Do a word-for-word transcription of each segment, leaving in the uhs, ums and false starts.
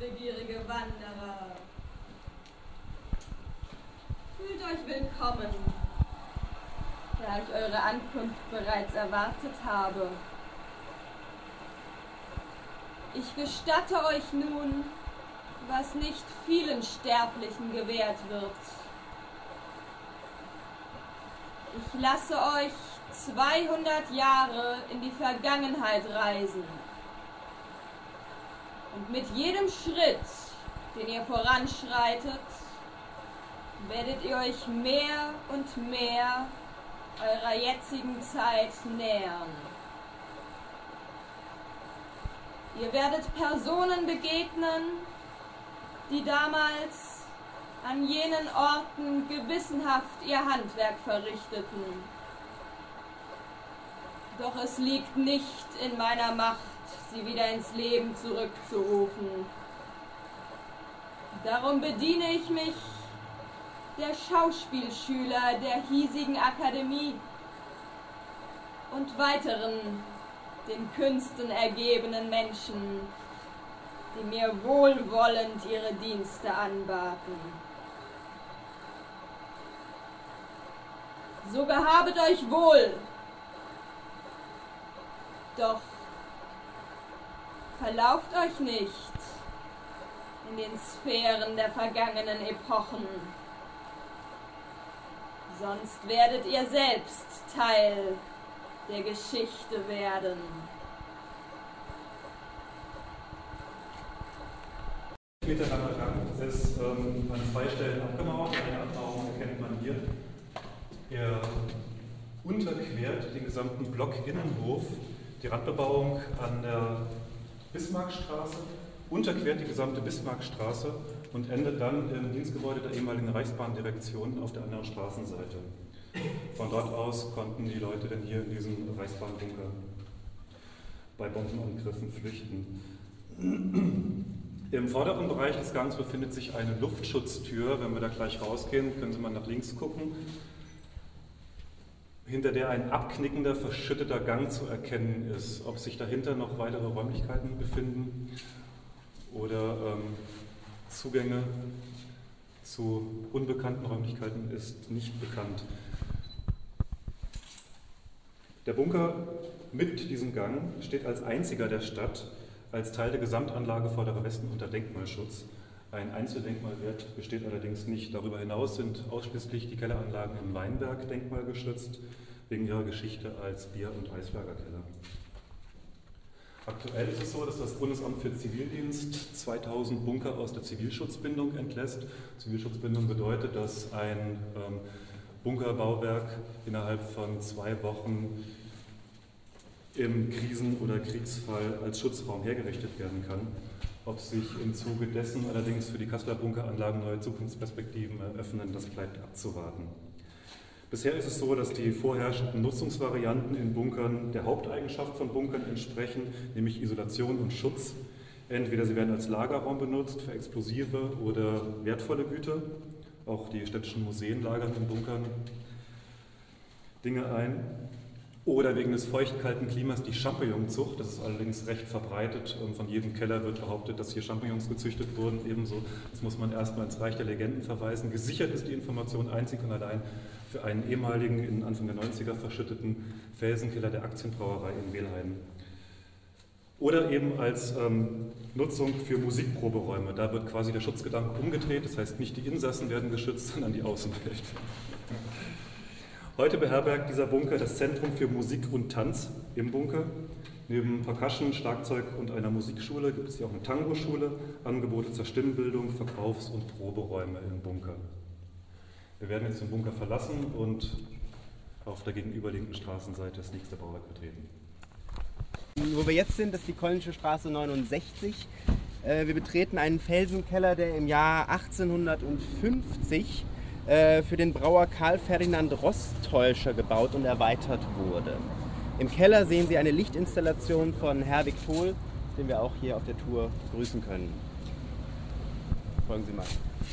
wissbegierige Wanderer. Fühlt euch willkommen, da ich eure Ankunft bereits erwartet habe. Ich gestatte euch nun, was nicht vielen Sterblichen gewährt wird. Ich lasse euch zweihundert Jahre in die Vergangenheit reisen. Und mit jedem Schritt, den ihr voranschreitet, werdet ihr euch mehr und mehr eurer jetzigen Zeit nähern. Ihr werdet Personen begegnen, die damals an jenen Orten gewissenhaft ihr Handwerk verrichteten. Doch es liegt nicht in meiner Macht, sie wieder ins Leben zurückzurufen. Darum bediene ich mich der Schauspielschüler der hiesigen Akademie und weiteren, den Künsten ergebenen Menschen, die mir wohlwollend ihre Dienste anbaten. So gehabet euch wohl, doch verlauft euch nicht in den Sphären der vergangenen Epochen, sonst werdet ihr selbst Teil der Geschichte werden. Meter langer Gang ist ähm, an zwei Stellen abgemauert. Eine Abmauerung erkennt man hier. Er unterquert den gesamten Blockinnenhof, die Randbebauung an der Bismarckstraße, unterquert die gesamte Bismarckstraße und endet dann im Dienstgebäude der ehemaligen Reichsbahndirektion auf der anderen Straßenseite. Von dort aus konnten die Leute dann hier in diesen Reichsbahnbunker bei Bombenangriffen flüchten. Im vorderen Bereich des Gangs befindet sich eine Luftschutztür. Wenn wir da gleich rausgehen, können Sie mal nach links gucken, hinter der ein abknickender, verschütteter Gang zu erkennen ist. Ob sich dahinter noch weitere Räumlichkeiten befinden oder ähm, Zugänge zu unbekannten Räumlichkeiten ist nicht bekannt. Der Bunker mit diesem Gang steht als einziger der Stadt als Teil der Gesamtanlage Vorderer Westen unter Denkmalschutz. Ein Einzeldenkmalwert besteht allerdings nicht. Darüber hinaus sind ausschließlich die Kelleranlagen im Weinberg denkmalgeschützt, wegen ihrer Geschichte als Bier- und Eislagerkeller. Aktuell ist es so, dass das Bundesamt für Zivildienst zweitausend Bunker aus der Zivilschutzbindung entlässt. Zivilschutzbindung bedeutet, dass ein ähm, Bunkerbauwerk innerhalb von zwei Wochen im Krisen- oder Kriegsfall als Schutzraum hergerichtet werden kann. Ob sich im Zuge dessen allerdings für die Kasseler Bunkeranlagen neue Zukunftsperspektiven eröffnen, das bleibt abzuwarten. Bisher ist es so, dass die vorherrschenden Nutzungsvarianten in Bunkern der Haupteigenschaft von Bunkern entsprechen, nämlich Isolation und Schutz. Entweder sie werden als Lagerraum benutzt für explosive oder wertvolle Güter. Auch die städtischen Museen lagern in Bunkern Dinge ein. Oder wegen des feuchtkalten Klimas die Champignonzucht. Das ist allerdings recht verbreitet. Von jedem Keller wird behauptet, dass hier Champignons gezüchtet wurden. Ebenso, das muss man erstmal ins Reich der Legenden verweisen. Gesichert ist die Information einzig und allein für einen ehemaligen, in Anfang der neunziger verschütteten Felsenkeller der Aktienbrauerei in Wehlheim. Oder eben als ähm, Nutzung für Musikproberäume. Da wird quasi der Schutzgedanke umgedreht. Das heißt, nicht die Insassen werden geschützt, sondern die Außenwelt. Heute beherbergt dieser Bunker das Zentrum für Musik und Tanz im Bunker. Neben Percussion, Schlagzeug und einer Musikschule gibt es hier auch eine Tango-Schule, Angebote zur Stimmbildung, Verkaufs- und Proberäume im Bunker. Wir werden jetzt den Bunker verlassen und auf der gegenüberliegenden Straßenseite das nächste Bauwerk betreten. Wo wir jetzt sind, das ist die Kölnische Straße neunundsechzig. Wir betreten einen Felsenkeller, der im Jahr achtzehnhundertfünfzig für den Brauer Karl Ferdinand Rostäuscher gebaut und erweitert wurde. Im Keller sehen Sie eine Lichtinstallation von Herwig Pohl, den wir auch hier auf der Tour begrüßen können. Folgen Sie mal.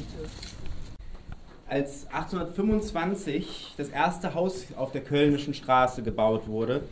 Als achtzehnhundertfünfundzwanzig das erste Haus auf der Kölnischen Straße gebaut wurde,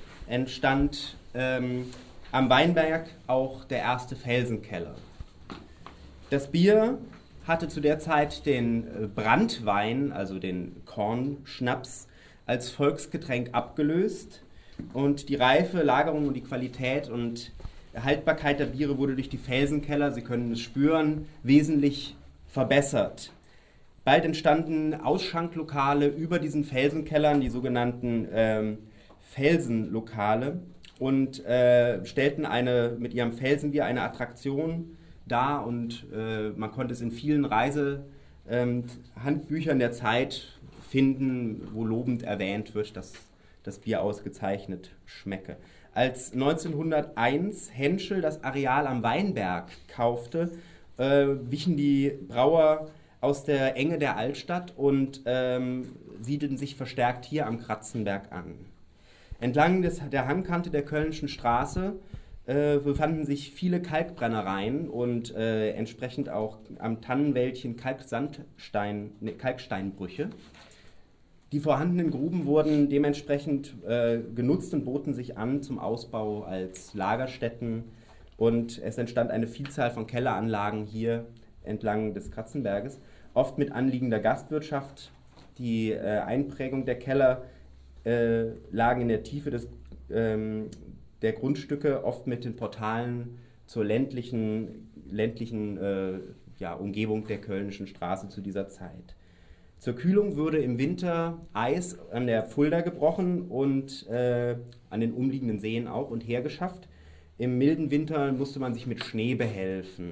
entstand ähm, am Weinberg auch der erste Felsenkeller. Das Bier hatte zu der Zeit den Branntwein, also den Kornschnaps, als Volksgetränk abgelöst und die Reife, Lagerung und die Qualität und Haltbarkeit der Biere wurde durch die Felsenkeller, Sie können es spüren, wesentlich verbessert. Bald entstanden Ausschanklokale über diesen Felsenkellern, die sogenannten ähm, Felsenlokale, und äh, stellten eine, mit ihrem Felsenbier eine Attraktion dar und äh, man konnte es in vielen Reisehandbüchern ähm, der Zeit finden, wo lobend erwähnt wird, dass das Bier ausgezeichnet schmecke. Als neunzehnhunderteins Henschel das Areal am Weinberg kaufte, äh, wichen die Brauer aus der Enge der Altstadt und ähm, siedelten sich verstärkt hier am Kratzenberg an. Entlang des, der Hangkante der Kölnischen Straße äh, befanden sich viele Kalkbrennereien und äh, entsprechend auch am Tannenwäldchen Kalksandstein, ne, Kalksteinbrüche. Die vorhandenen Gruben wurden dementsprechend äh, genutzt und boten sich an zum Ausbau als Lagerstätten und es entstand eine Vielzahl von Kelleranlagen hier entlang des Kratzenberges, oft mit anliegender Gastwirtschaft. Die äh, Einprägung der Keller äh, lagen in der Tiefe des, ähm, der Grundstücke, oft mit den Portalen zur ländlichen, ländlichen äh, ja, Umgebung der Kölnischen Straße zu dieser Zeit. Zur Kühlung wurde im Winter Eis an der Fulda gebrochen und äh, an den umliegenden Seen auch und hergeschafft. Im milden Winter musste man sich mit Schnee behelfen.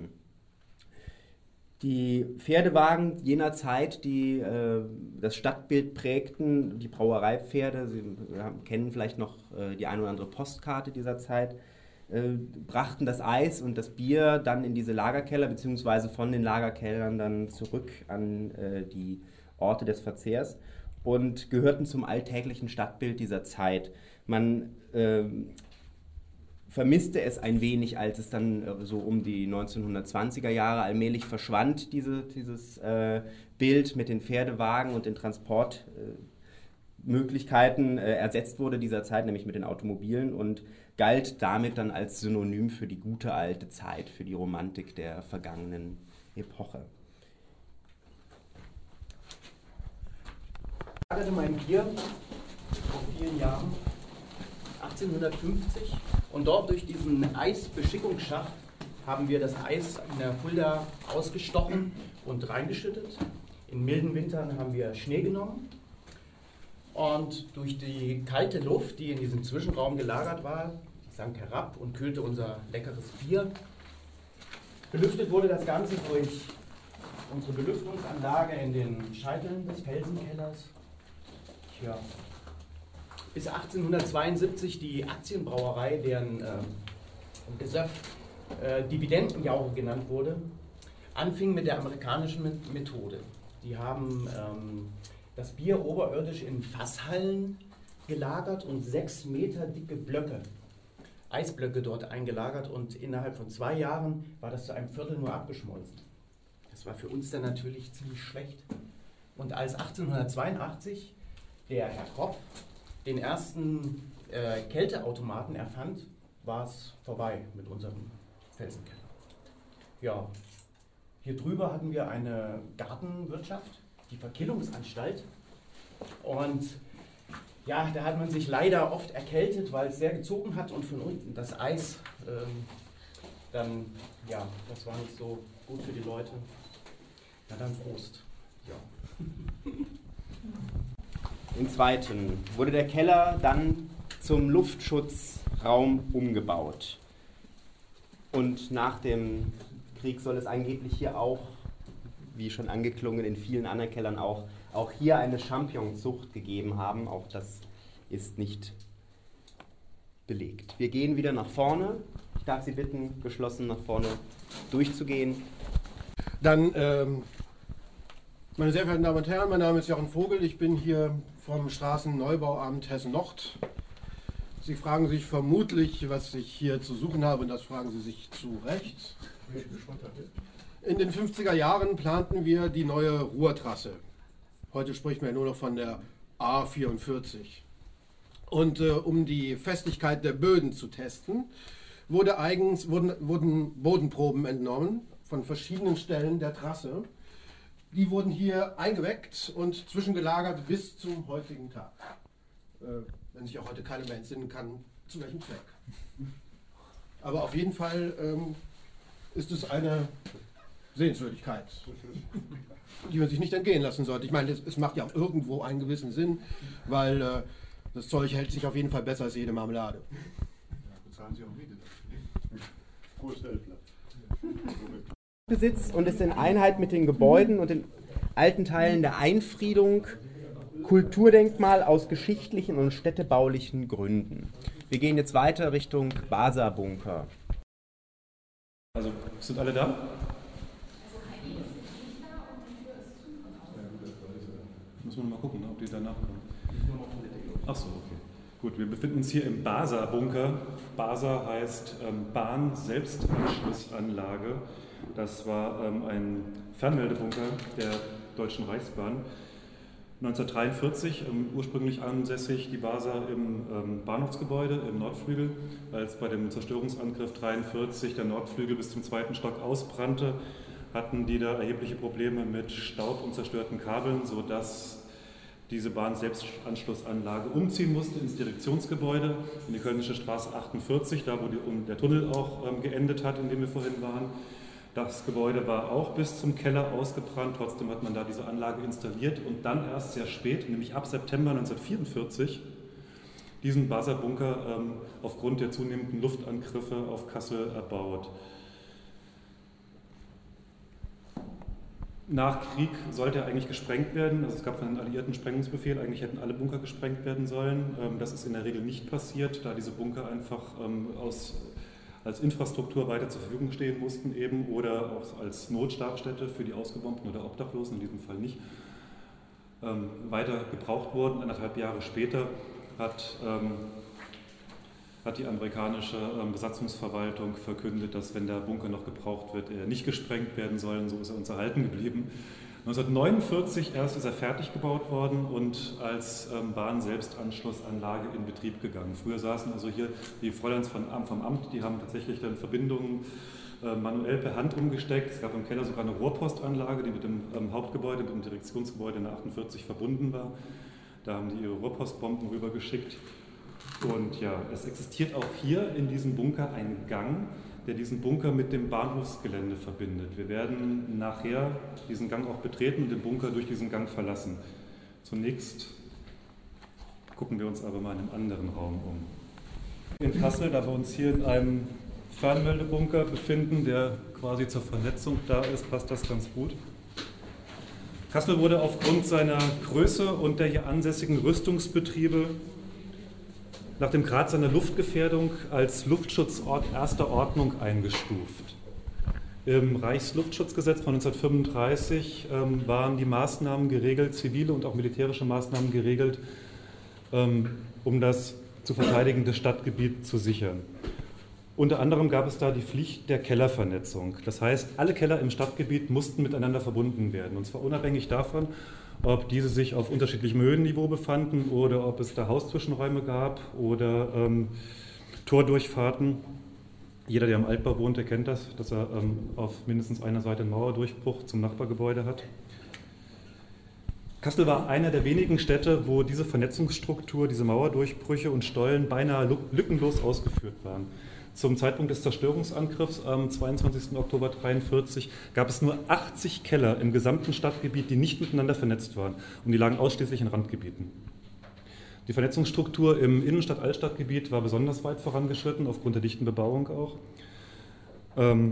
Die Pferdewagen jener Zeit, die äh, das Stadtbild prägten, die Brauereipferde, Sie haben, kennen vielleicht noch äh, die eine oder andere Postkarte dieser Zeit, äh, brachten das Eis und das Bier dann in diese Lagerkeller, beziehungsweise von den Lagerkellern dann zurück an äh, die Orte des Verzehrs und gehörten zum alltäglichen Stadtbild dieser Zeit. Man äh, vermisste es ein wenig, als es dann äh, so um die neunzehnhundertzwanziger Jahre allmählich verschwand, diese, dieses äh, Bild mit den Pferdewagen und den Transportmöglichkeiten äh, ersetzt wurde dieser Zeit, nämlich mit den Automobilen und galt damit dann als Synonym für die gute alte Zeit, für die Romantik der vergangenen Epoche. Ich lagerte mein Bier vor vielen Jahren, achtzehnhundertfünfzig, und dort durch diesen Eisbeschickungsschacht haben wir das Eis in der Fulda ausgestochen und reingeschüttet. In milden Wintern haben wir Schnee genommen und durch die kalte Luft, die in diesem Zwischenraum gelagert war, die sank herab und kühlte unser leckeres Bier. Belüftet wurde das Ganze durch unsere Belüftungsanlage in den Scheiteln des Felsenkellers. Ja. Bis achtzehnhundertzweiundsiebzig die Aktienbrauerei, deren äh, Gesöff äh, Dividendenjauche genannt wurde, anfing mit der amerikanischen Methode. Die haben ähm, das Bier oberirdisch in Fasshallen gelagert und sechs Meter dicke Blöcke, Eisblöcke dort eingelagert und innerhalb von zwei Jahren war das zu einem Viertel nur abgeschmolzen. Das war für uns dann natürlich ziemlich schlecht. Und als achtzehnhundertzweiundachtzig der Herr Kropf den ersten äh, Kälteautomaten erfand, war es vorbei mit unserem Felsenkeller. Ja, hier drüber hatten wir eine Gartenwirtschaft, die Verkillungsanstalt. Und ja, da hat man sich leider oft erkältet, weil es sehr gezogen hat und von unten das Eis, ähm, dann, ja, das war nicht so gut für die Leute. Na dann Prost. Ja. Im zweiten wurde der Keller dann zum Luftschutzraum umgebaut. Und nach dem Krieg soll es angeblich hier auch, wie schon angeklungen, in vielen anderen Kellern auch, auch hier eine Champignonzucht gegeben haben. Auch das ist nicht belegt. Wir gehen wieder nach vorne. Ich darf Sie bitten, geschlossen nach vorne durchzugehen. Dann, ähm, meine sehr verehrten Damen und Herren, mein Name ist Jochen Vogel. Ich bin hier vom Straßenneubauamt Hessen-Nord. Sie fragen sich vermutlich, was ich hier zu suchen habe, und das fragen Sie sich zu Recht. In den fünfziger Jahren planten wir die neue Ruhrtrasse. Heute spricht man ja nur noch von der A vierundvierzig. Und äh, um die Festigkeit der Böden zu testen, wurde eigens, wurden, wurden Bodenproben entnommen von verschiedenen Stellen der Trasse. Die wurden hier eingeweckt und zwischengelagert bis zum heutigen Tag. Äh, wenn sich auch heute keiner mehr entsinnen kann, zu welchem Zweck. Aber auf jeden Fall ähm, ist es eine Sehenswürdigkeit, die man sich nicht entgehen lassen sollte. Ich meine, es, es macht ja auch irgendwo einen gewissen Sinn, weil äh, das Zeug hält sich auf jeden Fall besser als jede Marmelade. Ja, bezahlen Sie auch Miete dafür. Großeltler. Besitz und ist in Einheit mit den Gebäuden und den alten Teilen der Einfriedung Kulturdenkmal aus geschichtlichen und städtebaulichen Gründen. Wir gehen jetzt weiter Richtung Basa-Bunker. Also, sind alle da? Müssen wir noch mal gucken, ob die danach kommen. Ach so, okay. Gut, wir befinden uns hier im Basa-Bunker. Basa heißt ähm, Bahn-Selbstanschlussanlage. Das war ähm, ein Fernmeldebunker der Deutschen Reichsbahn. neunzehnhundertdreiundvierzig ähm, ursprünglich ansässig die Basa im ähm, Bahnhofsgebäude im Nordflügel. Als bei dem Zerstörungsangriff dreiundvierzig der Nordflügel bis zum zweiten Stock ausbrannte, hatten die da erhebliche Probleme mit Staub und zerstörten Kabeln, sodass diese Bahn-Selbstanschlussanlage umziehen musste ins Direktionsgebäude in die Kölnische Straße achtundvierzig, da wo die, der Tunnel auch ähm, geendet hat, in dem wir vorhin waren. Das Gebäude war auch bis zum Keller ausgebrannt, trotzdem hat man da diese Anlage installiert und dann erst sehr spät, nämlich ab September neunzehnhundertvierundvierzig, diesen Basa-Bunker ähm, aufgrund der zunehmenden Luftangriffe auf Kassel erbaut. Nach Krieg sollte er eigentlich gesprengt werden, also es gab von den Alliierten Sprengungsbefehl, eigentlich hätten alle Bunker gesprengt werden sollen. Ähm, das ist in der Regel nicht passiert, da diese Bunker einfach ähm, aus als Infrastruktur weiter zur Verfügung stehen mussten eben oder auch als Notstabsstätte für die Ausgebombten oder Obdachlosen, in diesem Fall nicht, ähm, weiter gebraucht wurden. Anderthalb Jahre später hat, ähm, hat die amerikanische ähm, Besatzungsverwaltung verkündet, dass wenn der Bunker noch gebraucht wird, er nicht gesprengt werden soll. So ist er uns erhalten geblieben. neunzehnhundertneunundvierzig erst ist er fertig gebaut worden und als ähm, Bahn-Selbstanschlussanlage in Betrieb gegangen. Früher saßen also hier die Fräuleins vom Amt, vom Amt, die haben tatsächlich dann Verbindungen äh, manuell per Hand umgesteckt. Es gab im Keller sogar eine Rohrpostanlage, die mit dem ähm, Hauptgebäude, mit dem Direktionsgebäude in der achtundvierzig verbunden war. Da haben die ihre Rohrpostbomben rübergeschickt. Und ja, es existiert auch hier in diesem Bunker ein Gang, der diesen Bunker mit dem Bahnhofsgelände verbindet. Wir werden nachher diesen Gang auch betreten und den Bunker durch diesen Gang verlassen. Zunächst gucken wir uns aber mal in einem anderen Raum um. In Kassel, da wir uns hier in einem Fernmeldebunker befinden, der quasi zur Vernetzung da ist, passt das ganz gut. Kassel wurde aufgrund seiner Größe und der hier ansässigen Rüstungsbetriebe nach dem Grad seiner Luftgefährdung als Luftschutzort erster Ordnung eingestuft. Im Reichsluftschutzgesetz von neunzehnhundertfünfunddreißig ähm, waren die Maßnahmen geregelt, zivile und auch militärische Maßnahmen geregelt, ähm, um das zu verteidigende Stadtgebiet zu sichern. Unter anderem gab es da die Pflicht der Kellervernetzung. Das heißt, alle Keller im Stadtgebiet mussten miteinander verbunden werden, und zwar unabhängig davon, ob diese sich auf unterschiedlichem Höhenniveau befanden oder ob es da Hauszwischenräume gab oder ähm, Tordurchfahrten. Jeder, der am Altbau wohnt, der kennt das, dass er ähm, auf mindestens einer Seite einen Mauerdurchbruch zum Nachbargebäude hat. Kassel war einer der wenigen Städte, wo diese Vernetzungsstruktur, diese Mauerdurchbrüche und Stollen beinahe lückenlos ausgeführt waren. Zum Zeitpunkt des Zerstörungsangriffs am zweiundzwanzigsten Oktober neunzehnhundertdreiundvierzig gab es nur achtzig Keller im gesamten Stadtgebiet, die nicht miteinander vernetzt waren, und die lagen ausschließlich in Randgebieten. Die Vernetzungsstruktur im Innenstadt-Altstadtgebiet war besonders weit vorangeschritten, aufgrund der dichten Bebauung auch. Ähm,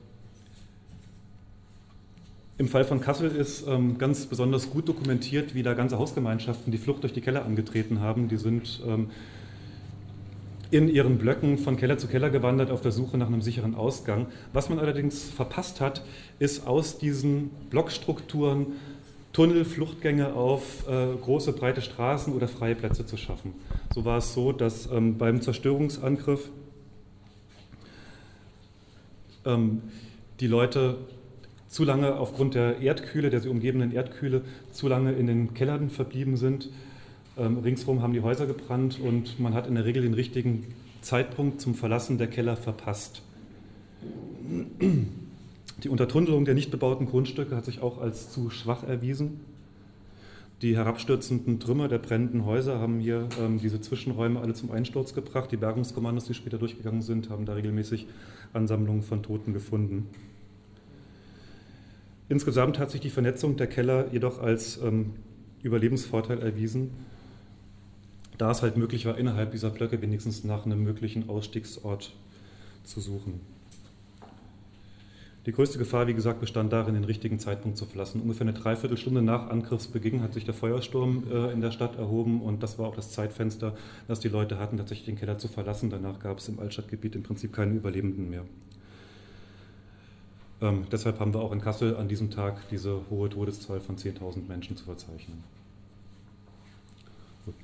Im Fall von Kassel ist ähm, ganz besonders gut dokumentiert, wie da ganze Hausgemeinschaften die Flucht durch die Keller angetreten haben. Die sind ähm, in ihren Blöcken von Keller zu Keller gewandert auf der Suche nach einem sicheren Ausgang. Was man allerdings verpasst hat, ist aus diesen Blockstrukturen Tunnel, Fluchtgänge auf äh, große, breite Straßen oder freie Plätze zu schaffen. So war es so, dass ähm, beim Zerstörungsangriff ähm, die Leute zu lange aufgrund der Erdkühle, der sie umgebenden Erdkühle, zu lange in den Kellern verblieben sind. Ähm, ringsherum haben die Häuser gebrannt und man hat in der Regel den richtigen Zeitpunkt zum Verlassen der Keller verpasst. Die Untertunnelung der nicht bebauten Grundstücke hat sich auch als zu schwach erwiesen. Die herabstürzenden Trümmer der brennenden Häuser haben hier ähm, diese Zwischenräume alle zum Einsturz gebracht. Die Bergungskommandos, die später durchgegangen sind, haben da regelmäßig Ansammlungen von Toten gefunden. Insgesamt hat sich die Vernetzung der Keller jedoch als ähm, Überlebensvorteil erwiesen, da es halt möglich war, innerhalb dieser Blöcke wenigstens nach einem möglichen Ausstiegsort zu suchen. Die größte Gefahr, wie gesagt, bestand darin, den richtigen Zeitpunkt zu verlassen. Ungefähr eine Dreiviertelstunde nach Angriffsbeginn hat sich der Feuersturm äh, in der Stadt erhoben und das war auch das Zeitfenster, das die Leute hatten, tatsächlich den Keller zu verlassen. Danach gab es im Altstadtgebiet im Prinzip keine Überlebenden mehr. Ähm, deshalb haben wir auch in Kassel an diesem Tag diese hohe Todeszahl von zehntausend Menschen zu verzeichnen. Gut.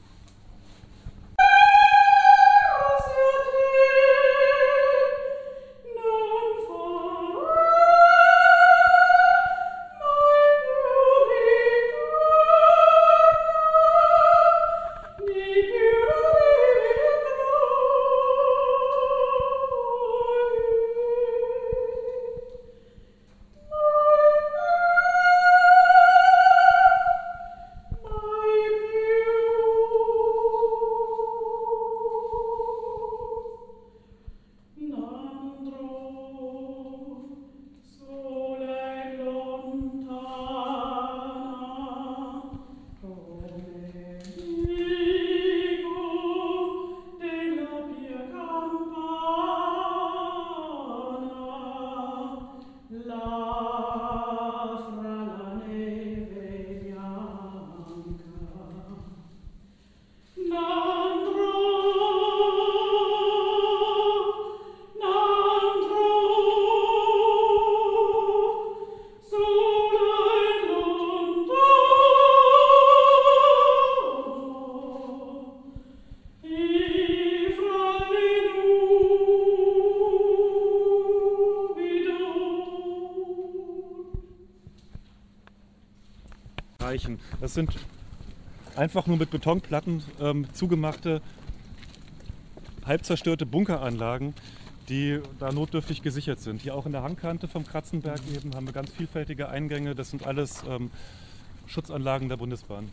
Das sind einfach nur mit Betonplatten ähm, zugemachte, halb zerstörte Bunkeranlagen, die da notdürftig gesichert sind. Hier auch in der Hangkante vom Kratzenberg eben haben wir ganz vielfältige Eingänge. Das sind alles ähm, Schutzanlagen der Bundesbahn.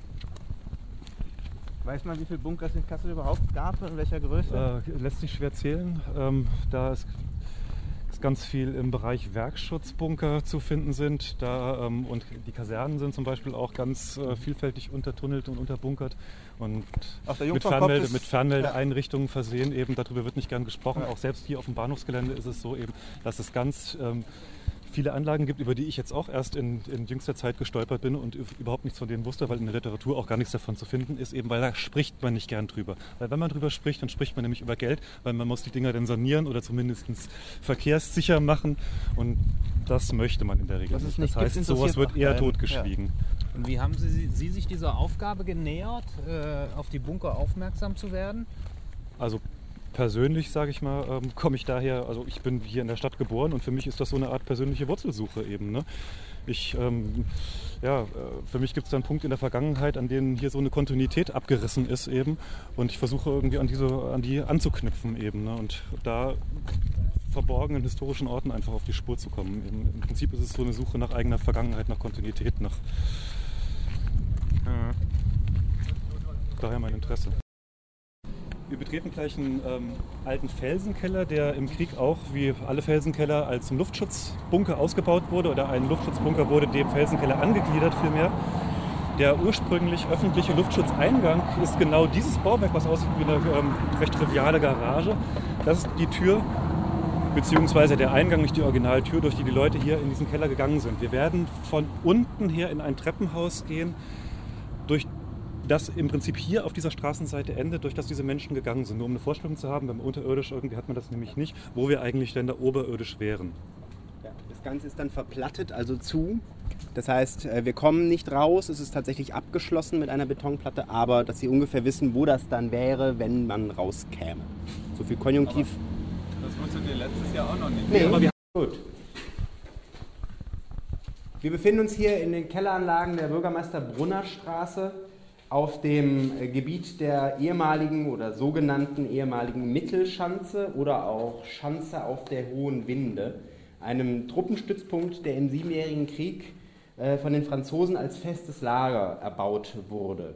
Weiß man, wie viele Bunker es in Kassel überhaupt gab, in welcher Größe? Äh, lässt sich schwer zählen. Ähm, da ist ganz viel im Bereich Werkschutzbunker zu finden sind. Da, ähm, und die Kasernen sind zum Beispiel auch ganz äh, vielfältig untertunnelt und unterbunkert und mit, Fernmelde, mit Fernmeldeeinrichtungen ja. versehen. Eben, darüber wird nicht gern gesprochen. Ja. Auch selbst hier auf dem Bahnhofsgelände ist es so, eben, dass es ganz ähm, viele Anlagen gibt, über die ich jetzt auch erst in, in jüngster Zeit gestolpert bin und überhaupt nichts von denen wusste, weil in der Literatur auch gar nichts davon zu finden ist, eben weil da spricht man nicht gern drüber. Weil wenn man drüber spricht, dann spricht man nämlich über Geld, weil man muss die Dinger dann sanieren oder zumindest verkehrssicher machen und das möchte man in der Regel nicht. nicht. Das heißt, sowas wird eher totgeschwiegen. Ja. Und wie haben Sie, Sie sich dieser Aufgabe genähert, äh, auf die Bunker aufmerksam zu werden? Also persönlich, sage ich mal, ähm, komme ich daher, also ich bin hier in der Stadt geboren und für mich ist das so eine Art persönliche Wurzelsuche eben. Ne? Ich, ähm, ja, für mich gibt es da einen Punkt in der Vergangenheit, an dem hier so eine Kontinuität abgerissen ist eben und ich versuche irgendwie an, diese, an die anzuknüpfen eben. Ne? Und da verborgenen historischen Orten einfach auf die Spur zu kommen. Eben, im Prinzip ist es so eine Suche nach eigener Vergangenheit, nach Kontinuität, nach äh, daher mein Interesse. Wir betreten gleich einen ähm, alten Felsenkeller, der im Krieg auch, wie alle Felsenkeller, als ein Luftschutzbunker ausgebaut wurde oder ein Luftschutzbunker wurde dem Felsenkeller angegliedert vielmehr. Der ursprünglich öffentliche Luftschutzeingang ist genau dieses Bauwerk, was aussieht wie eine ähm, recht triviale Garage. Das ist die Tür, beziehungsweise der Eingang, nicht die Originaltür, durch die die Leute hier in diesen Keller gegangen sind. Wir werden von unten her in ein Treppenhaus gehen, durch das im Prinzip hier auf dieser Straßenseite endet, durch das diese Menschen gegangen sind. Nur um eine Vorstellung zu haben, wenn man unterirdisch irgendwie hat man das nämlich nicht, wo wir eigentlich denn da oberirdisch wären. Ja, das Ganze ist dann verplattet, also zu. Das heißt, wir kommen nicht raus, es ist tatsächlich abgeschlossen mit einer Betonplatte, aber dass Sie ungefähr wissen, wo das dann wäre, wenn man rauskäme. So viel Konjunktiv. Aber das wusstet ihr letztes Jahr auch noch nicht. Nee, aber wir haben gut. Wir befinden uns hier in den Kelleranlagen der Bürgermeister-Brunner-Straße auf dem Gebiet der ehemaligen oder sogenannten ehemaligen Mittelschanze oder auch Schanze auf der Hohen Winde. einem Truppenstützpunkt, der im Siebenjährigen Krieg äh, von den Franzosen als festes Lager erbaut wurde.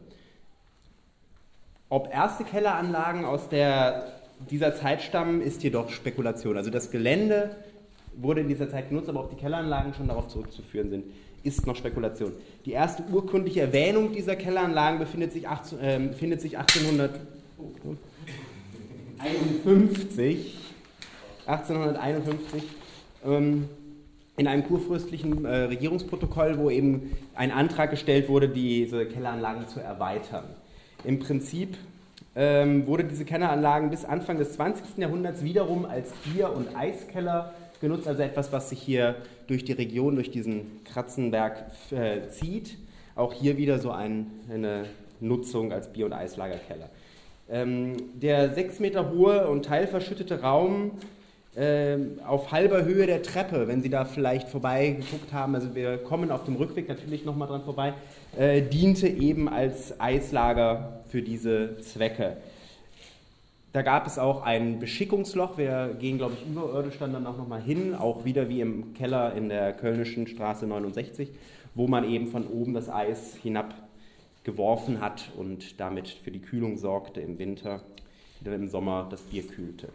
Ob erste Kelleranlagen aus der, dieser Zeit stammen, ist jedoch Spekulation. Also das Gelände wurde in dieser Zeit genutzt, aber ob die Kelleranlagen schon darauf zurückzuführen sind, ist noch Spekulation. Die erste urkundliche Erwähnung dieser Kelleranlagen befindet sich, achtzehn, äh, findet sich achtzehnhunderteinundfünfzig, achtzehnhunderteinundfünfzig ähm, in einem kurfürstlichen äh, Regierungsprotokoll, wo eben ein Antrag gestellt wurde, diese Kelleranlagen zu erweitern. Im Prinzip ähm, wurde diese Kelleranlagen bis Anfang des zwanzigsten Jahrhunderts wiederum als Bier- und Eiskeller genutzt, also etwas, was sich hier durch die Region, durch diesen Kratzenberg äh, zieht. Auch hier wieder so ein, eine Nutzung als Bier- und Eislagerkeller. Ähm, der sechs Meter hohe und teilverschüttete Raum äh, auf halber Höhe der Treppe, wenn Sie da vielleicht vorbeigeguckt haben, also wir kommen auf dem Rückweg natürlich nochmal dran vorbei, äh, diente eben als Eislager für diese Zwecke. Da gab es auch ein Beschickungsloch, wir gehen, glaube ich, überirdisch dann, dann auch nochmal hin, auch wieder wie im Keller in der Kölnischen Straße neunundsechzig, wo man eben von oben das Eis hinabgeworfen hat und damit für die Kühlung sorgte im Winter, wieder im Sommer das Bier kühlte.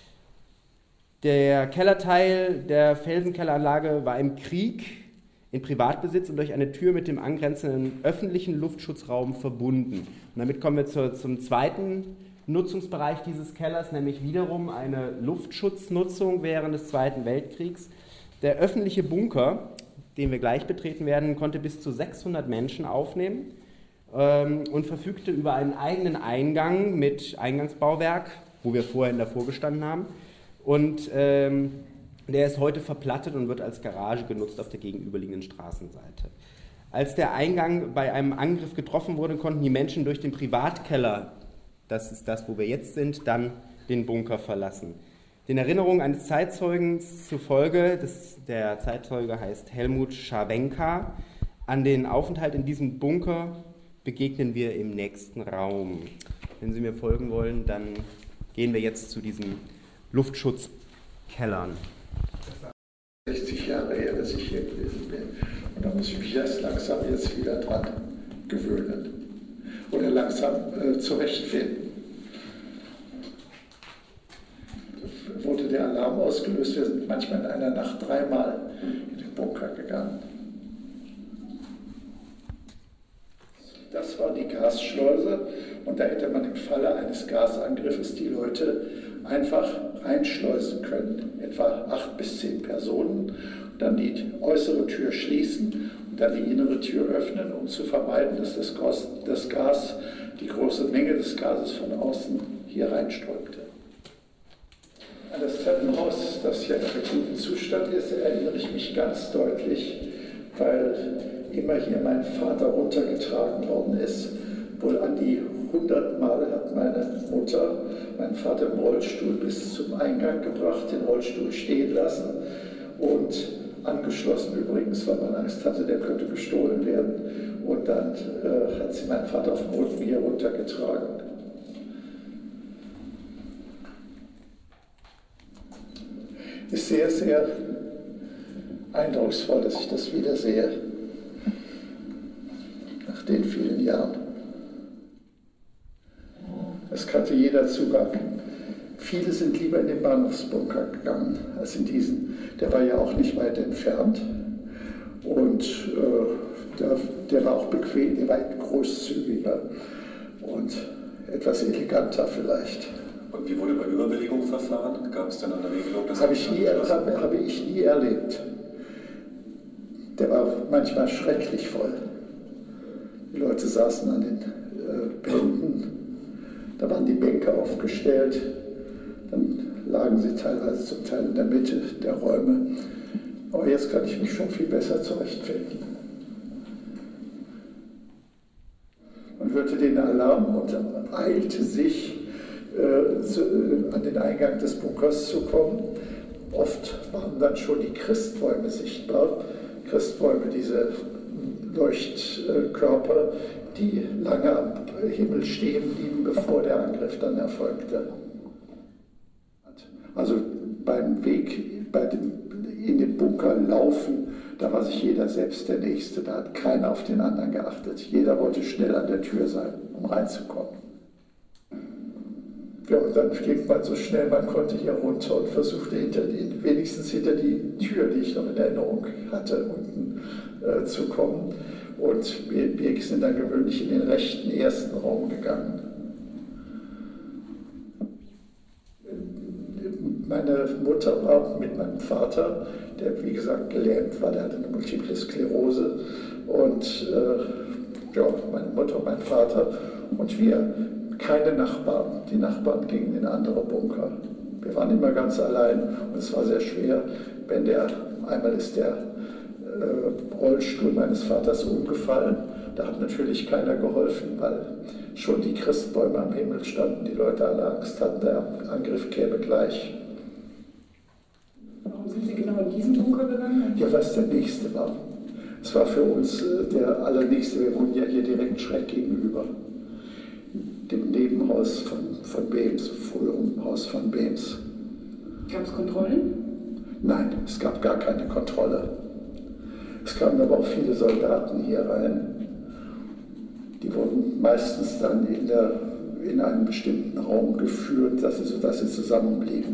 Der Kellerteil der Felsenkelleranlage war im Krieg in Privatbesitz und durch eine Tür mit dem angrenzenden öffentlichen Luftschutzraum verbunden. Und damit kommen wir zur, zum zweiten Nutzungsbereich dieses Kellers, nämlich wiederum eine Luftschutznutzung während des Zweiten Weltkriegs. Der öffentliche Bunker, den wir gleich betreten werden, konnte bis zu sechshundert Menschen aufnehmen ähm, und verfügte über einen eigenen Eingang mit Eingangsbauwerk, wo wir vorhin davor gestanden haben. Und ähm, der ist heute verplattet und wird als Garage genutzt auf der gegenüberliegenden Straßenseite. Als der Eingang bei einem Angriff getroffen wurde, konnten die Menschen durch den Privatkeller, das ist das, wo wir jetzt sind, dann den Bunker verlassen. Den Erinnerungen eines Zeitzeugen zufolge, das, der Zeitzeuge heißt Helmut Schawenka, an den Aufenthalt in diesem Bunker begegnen wir im nächsten Raum. Wenn Sie mir folgen wollen, dann gehen wir jetzt zu diesen Luftschutzkellern. sechzig Jahre her, dass ich hier gewesen bin. Und da muss ich mich erst langsam jetzt wieder dran gewöhnen oder langsam äh, zurechtfinden. Wurde der Alarm ausgelöst, wir sind manchmal in einer Nacht dreimal in den Bunker gegangen. Das war die Gasschleuse und da hätte man im Falle eines Gasangriffes die Leute einfach reinschleusen können, etwa acht bis zehn Personen, dann die äußere Tür schließen und dann die innere Tür öffnen, um zu vermeiden, dass das Gas, das Gas, die große Menge des Gases von außen hier reinströmte. An das Treppenhaus, das ja in einem guten Zustand ist, erinnere ich mich ganz deutlich, weil immer hier mein Vater runtergetragen worden ist. Wohl an die hundert Mal hat meine Mutter meinen Vater im Rollstuhl bis zum Eingang gebracht, den Rollstuhl stehen lassen und angeschlossen übrigens, weil man Angst hatte, der könnte gestohlen werden. Und dann äh, hat sie meinen Vater auf dem Rücken hier runtergetragen. Ist sehr, sehr eindrucksvoll, dass ich das wiedersehe, nach den vielen Jahren. Es kannte jeder Zugang. Viele sind lieber in den Bahnhofsbunker gegangen als in diesen. Der war ja auch nicht weit entfernt und äh, der, der war auch bequem, der war großzügiger und etwas eleganter vielleicht. Und wie wurde bei Überbelegung verfahren? Gab es dann eine Regelung? Das habe ich, nie, habe, habe ich nie erlebt. Der war manchmal schrecklich voll. Die Leute saßen an den äh, Bänden, da waren die Bänke aufgestellt, dann lagen sie teilweise zum Teil in der Mitte der Räume. Aber jetzt kann ich mich schon viel besser zurechtfinden. Man hörte den Alarm und eilte sich, Äh, zu, äh, an den Eingang des Bunkers zu kommen. Oft waren dann schon die Christbäume sichtbar. Christbäume, diese Leuchtkörper, die lange am Himmel stehen blieben, bevor der Angriff dann erfolgte. Also beim Weg bei dem, in den Bunker laufen, da war sich jeder selbst der Nächste, da hat keiner auf den anderen geachtet. Jeder wollte schnell an der Tür sein, um reinzukommen. Ja, und dann ging man so schnell, man konnte hier runter und versuchte hinter den, wenigstens hinter die Tür, die ich noch in Erinnerung hatte, unten äh, zu kommen. Und wir, wir sind dann gewöhnlich in den rechten ersten Raum gegangen. Meine Mutter war mit meinem Vater, der wie gesagt gelähmt war, der hatte eine Multiple Sklerose. Und äh, ja, meine Mutter und mein Vater und wir, keine Nachbarn. Die Nachbarn gingen in andere Bunker. Wir waren immer ganz allein und es war sehr schwer, wenn der, einmal ist der äh, Rollstuhl meines Vaters umgefallen. Da hat natürlich keiner geholfen, weil schon die Christbäume am Himmel standen, die Leute alle Angst hatten, der Angriff käme gleich. Warum sind Sie genau in diesen Bunker gegangen? Ja, weil es der nächste war. Es war für uns äh, der allernächste, wir wohnen ja hier direkt schräg gegenüber. Dem Nebenhaus von, von Bems, früherem Haus von Bems. Gab es Kontrollen? Nein, es gab gar keine Kontrolle. Es kamen aber auch viele Soldaten hier rein. Die wurden meistens dann in, der, in einen bestimmten Raum geführt, dass sie, sodass sie zusammenblieben.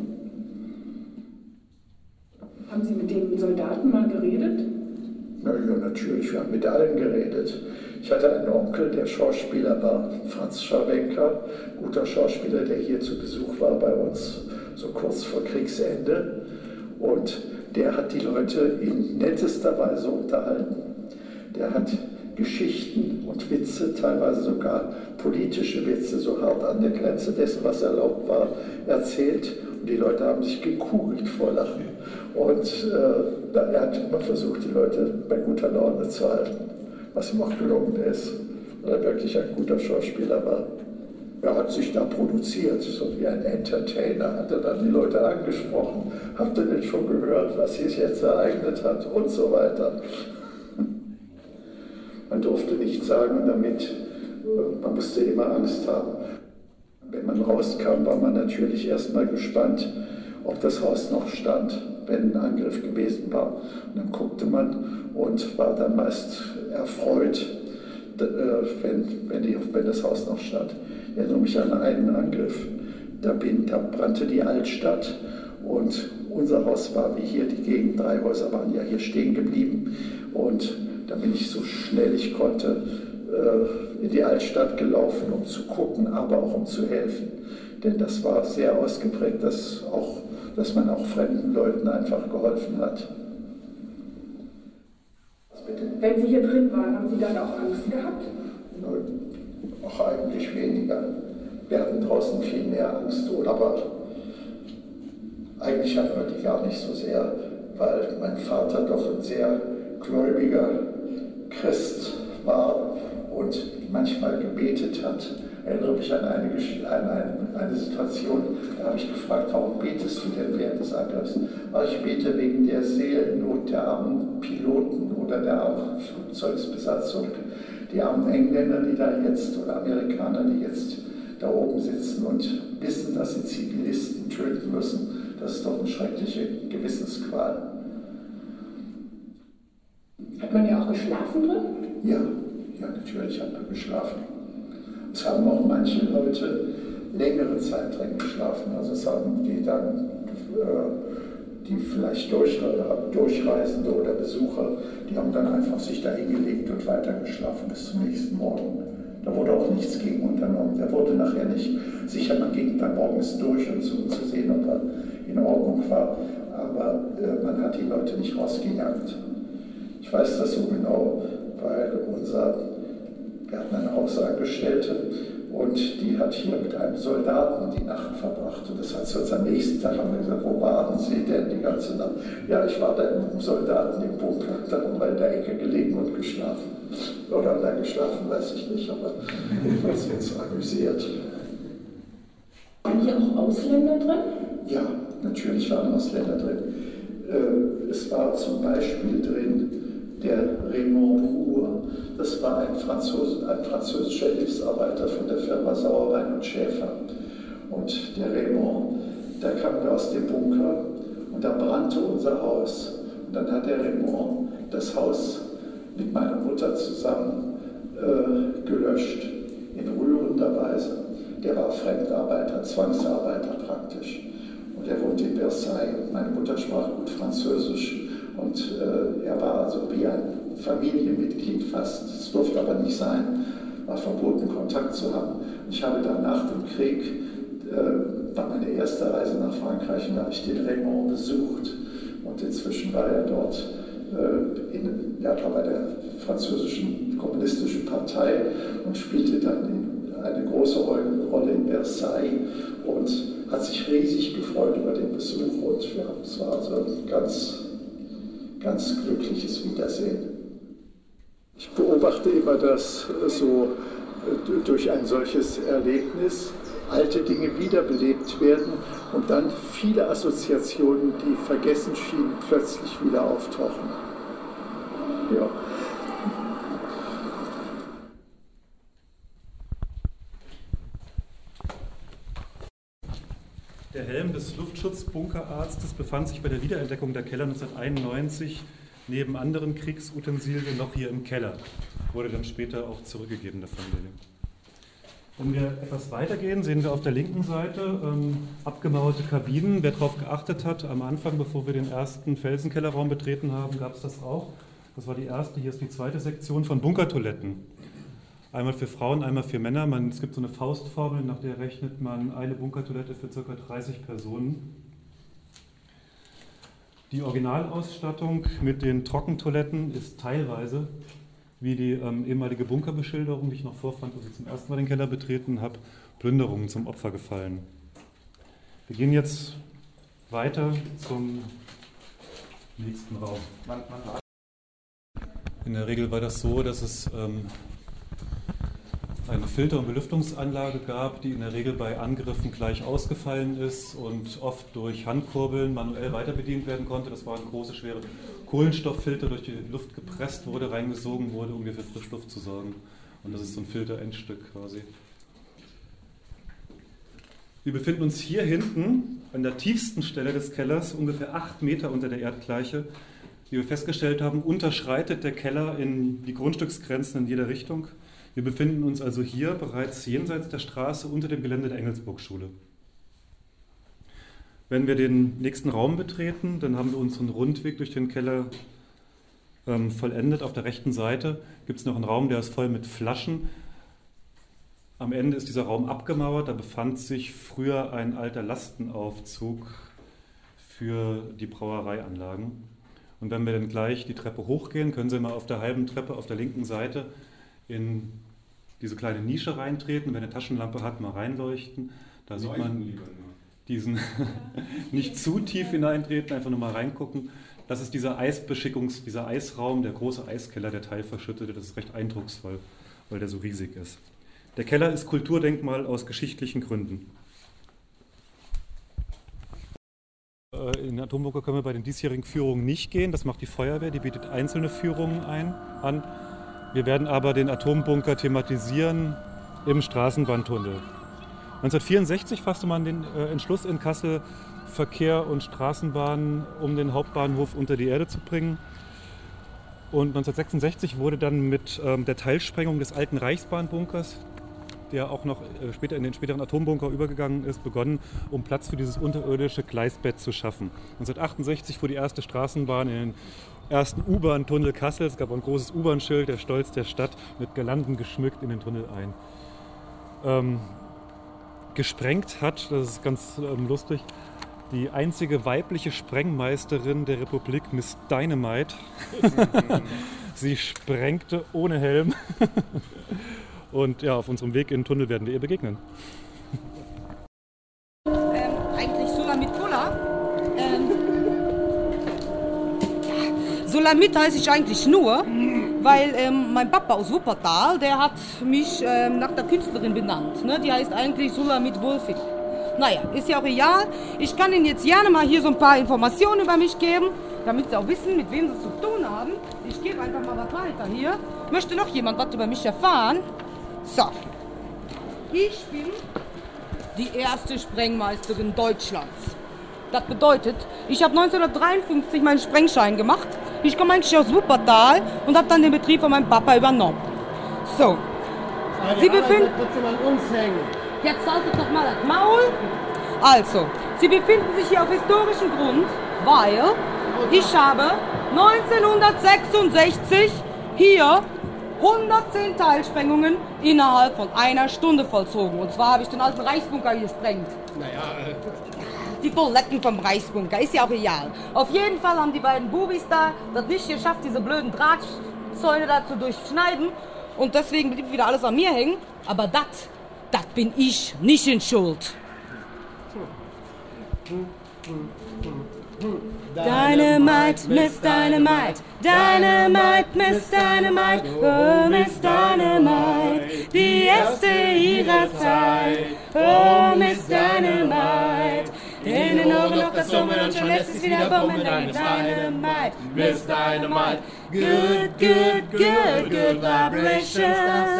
Haben Sie mit den Soldaten mal geredet? Na ja, natürlich, wir haben mit allen geredet. Ich hatte einen Onkel, der Schauspieler war, Franz Scharwenka, guter Schauspieler, der hier zu Besuch war bei uns, so kurz vor Kriegsende. Und der hat die Leute in nettester Weise unterhalten. Der hat Geschichten und Witze, teilweise sogar politische Witze, so hart an der Grenze dessen, was erlaubt war, erzählt. Und die Leute haben sich gekugelt vor Lachen. Und äh, er hat immer versucht, die Leute bei guter Laune zu halten, was ihm auch gelungen ist, weil er wirklich ein guter Schauspieler war. Er hat sich da produziert, so wie ein Entertainer, hat er dann die Leute angesprochen. Habt ihr denn schon gehört, was sich jetzt ereignet hat und so weiter. Man durfte nichts sagen damit, man musste immer Angst haben. Wenn man rauskam, war man natürlich erstmal gespannt, ob das Haus noch stand, wenn ein Angriff gewesen war. Und dann guckte man und war dann meist erfreut, wenn, wenn, die, wenn das Haus noch stand. Ich erinnere mich an einen Angriff, da, bin, da brannte die Altstadt und unser Haus war wie hier die Gegend, drei Häuser waren ja hier stehen geblieben. Und da bin ich so schnell ich konnte in die Altstadt gelaufen, um zu gucken, aber auch um zu helfen. Denn das war sehr ausgeprägt, dass, auch, dass man auch fremden Leuten einfach geholfen hat. Wenn Sie hier drin waren, haben Sie dann auch Angst gehabt? Auch eigentlich weniger. Wir hatten draußen viel mehr Angst, aber eigentlich hatten wir die gar nicht so sehr, weil mein Vater doch ein sehr gläubiger Christ war und manchmal gebetet hat. Ich erinnere mich an eine, an eine, eine Situation, da habe ich gefragt, warum betest du denn während des Angriffs? Ich bete wegen der Seelennot der armen Piloten oder der armen Flugzeugsbesatzung, die armen Engländer, die da jetzt, oder Amerikaner, die jetzt da oben sitzen und wissen, dass sie Zivilisten töten müssen. Das ist doch eine schreckliche Gewissensqual. Hat man ja auch geschlafen drin? Ja, ja, natürlich hat man geschlafen. Es haben auch manche Leute längere Zeit drin geschlafen. Also es haben die dann, äh, die vielleicht durch, äh, Durchreisende oder Besucher, die haben dann einfach sich da hingelegt und weitergeschlafen bis zum nächsten Morgen. Da wurde auch nichts gegen unternommen. Da wurde nachher nicht sicher, man ging dann morgens durch, um zu, um zu sehen, ob er in Ordnung war. Aber äh, man hat die Leute nicht rausgejagt. Ich weiß das so genau, weil unser, wir hatten eine Hausangestellte und die hat hier mit einem Soldaten die Nacht verbracht. Und das hat sie uns am nächsten Tag haben wir gesagt, wo waren Sie denn die ganze Nacht? Ja, ich war da mit einem Soldaten im Bunker, da haben wir in der Ecke gelegen und geschlafen. Oder da geschlafen, weiß ich nicht, aber jedenfalls jetzt amüsiert. Waren hier auch Ausländer drin? Ja, natürlich waren Ausländer drin. Es war zum Beispiel drin der Raymond Roux, das war ein, Franzose, ein französischer Hilfsarbeiter von der Firma Sauerwein und Schäfer. Und der Raymond, da kamen wir aus dem Bunker und da brannte unser Haus. Und dann hat der Raymond das Haus mit meiner Mutter zusammen äh, gelöscht, in rührender Weise. Der war Fremdarbeiter, Zwangsarbeiter praktisch. Und er wohnte in Versailles. Meine Mutter sprach gut Französisch. Und äh, er war also wie ein Familienmitglied fast. Es durfte aber nicht sein, war verboten, Kontakt zu haben. Ich habe dann nach dem Krieg, äh, war meine erste Reise nach Frankreich, und da habe ich den Raymond besucht. Und inzwischen war er dort äh, in, ja, war bei der französischen kommunistischen Partei und spielte dann in, eine große Rolle in Versailles und hat sich riesig gefreut über den Besuch. Und ja, es war also ein ganz, ganz glückliches Wiedersehen. Ich beobachte immer, dass so durch ein solches Erlebnis alte Dinge wiederbelebt werden und dann viele Assoziationen, die vergessen schienen, plötzlich wieder auftauchen. Ja. Der Helm des Luftschutzbunkerarztes befand sich bei der Wiederentdeckung der Keller neunzehnhunderteinundneunzig neben anderen Kriegsutensilien noch hier im Keller. Wurde dann später auch zurückgegeben der Familie. Wenn wir etwas weitergehen, sehen wir auf der linken Seite ähm, abgemauerte Kabinen. Wer darauf geachtet hat, am Anfang, bevor wir den ersten Felsenkellerraum betreten haben, gab es das auch. Das war die erste, hier ist die zweite Sektion von Bunkertoiletten. Einmal für Frauen, einmal für Männer. Man, es gibt so eine Faustformel, nach der rechnet man eine Bunkertoilette für ca. dreißig Personen. Die Originalausstattung mit den Trockentoiletten ist teilweise wie die ähm, ehemalige Bunkerbeschilderung, die ich noch vorfand, als ich zum ersten Mal den Keller betreten habe, Plünderungen zum Opfer gefallen. Wir gehen jetzt weiter zum nächsten Raum. In der Regel war das so, dass es ähm, eine Filter- und Belüftungsanlage gab, die in der Regel bei Angriffen gleich ausgefallen ist und oft durch Handkurbeln manuell weiterbedient werden konnte. Das waren große, schwere Kohlenstofffilter, durch die Luft gepresst wurde, reingesogen wurde, um hier für Frischluft zu sorgen. Und das ist so ein Filter-Endstück quasi. Wir befinden uns hier hinten an der tiefsten Stelle des Kellers, ungefähr acht Meter unter der Erdgleiche. Wie wir festgestellt haben, unterschreitet der Keller in die Grundstücksgrenzen in jeder Richtung. Wir befinden uns also hier bereits jenseits der Straße unter dem Gelände der Engelsburg-Schule. Wenn wir den nächsten Raum betreten, dann haben wir unseren Rundweg durch den Keller ähm, vollendet. Auf der rechten Seite gibt es noch einen Raum, der ist voll mit Flaschen. Am Ende ist dieser Raum abgemauert. Da befand sich früher ein alter Lastenaufzug für die Brauereianlagen. Und wenn wir dann gleich die Treppe hochgehen, können Sie mal auf der halben Treppe auf der linken Seite in diese kleine Nische reintreten. Wer eine Taschenlampe hat, mal reinleuchten. Da sieht man diesen nicht zu tief hineintreten, einfach nur mal reingucken. Das ist dieser Eisbeschickungs-, dieser Eisraum, der große Eiskeller, der teilverschüttete. Das ist recht eindrucksvoll, weil der so riesig ist. Der Keller ist Kulturdenkmal aus geschichtlichen Gründen. In den Atombunker können wir bei den diesjährigen Führungen nicht gehen. Das macht die Feuerwehr, die bietet einzelne Führungen ein, an. Wir werden aber den Atombunker thematisieren im Straßenbahntunnel. neunzehnhundertvierundsechzig fasste man den äh, Entschluss in Kassel, Verkehr und Straßenbahnen um den Hauptbahnhof unter die Erde zu bringen. Und neunzehnhundertsechsundsechzig wurde dann mit ähm, der Teilsprengung des alten Reichsbahnbunkers, der auch noch äh, später in den späteren Atombunker übergegangen ist, begonnen, um Platz für dieses unterirdische Gleisbett zu schaffen. neunzehnhundertachtundsiebzig fuhr die erste Straßenbahn in den ersten U-Bahn-Tunnel Kassel. Es gab ein großes U-Bahn-Schild, der Stolz der Stadt, mit Girlanden geschmückt in den Tunnel ein. Ähm, gesprengt hat, das ist ganz ähm, lustig, die einzige weibliche Sprengmeisterin der Republik, Miss Dynamite. Sie sprengte ohne Helm. Und ja, auf unserem Weg in den Tunnel werden wir ihr begegnen. Ähm, eigentlich Solamit Cola. Ähm, ja, Solamit heiße ich eigentlich nur, weil ähm, mein Papa aus Wuppertal, der hat mich ähm, nach der Künstlerin benannt. Ne? Die heißt eigentlich Solamit Wolfing. Naja, ist ja auch egal. Ich kann Ihnen jetzt gerne mal hier so ein paar Informationen über mich geben, damit Sie auch wissen, mit wem Sie es zu tun haben. Ich gebe einfach mal was weiter hier. Möchte noch jemand was über mich erfahren? So, ich bin die erste Sprengmeisterin Deutschlands. Das bedeutet, ich habe neunzehnhundertdreiundfünfzig meinen Sprengschein gemacht. Ich komme eigentlich aus Wuppertal und habe dann den Betrieb von meinem Papa übernommen. So, Aber Sie die Arbeit befinden... bleibt trotzdem an uns hängen. Jetzt haltet doch mal das Maul. Also, Sie befinden sich hier auf historischem Grund, weil ich habe neunzehnhundertsechsundsechzig hier hundertzehn Teilsprengungen innerhalb von einer Stunde vollzogen. Und zwar habe ich den alten Reichsbunker hier gesprengt. Naja, äh, Die Toiletten vom Reichsbunker, ist ja auch egal. Auf jeden Fall haben die beiden Bubis da das nicht geschafft, diese blöden Drahtssäune da zu durchschneiden. Und deswegen blieb wieder alles an mir hängen. Aber das, das bin ich nicht in Schuld. Dynamite, Miss Dynamite, Dynamite, Miss Dynamite, oh Miss Dynamite, die erste ihrer Zeit, oh Miss Dynamite, in den Augen noch das Summen und schon lässt es wieder bomben, deine Dynamite, Miss Dynamite, good, good, good, good vibrations,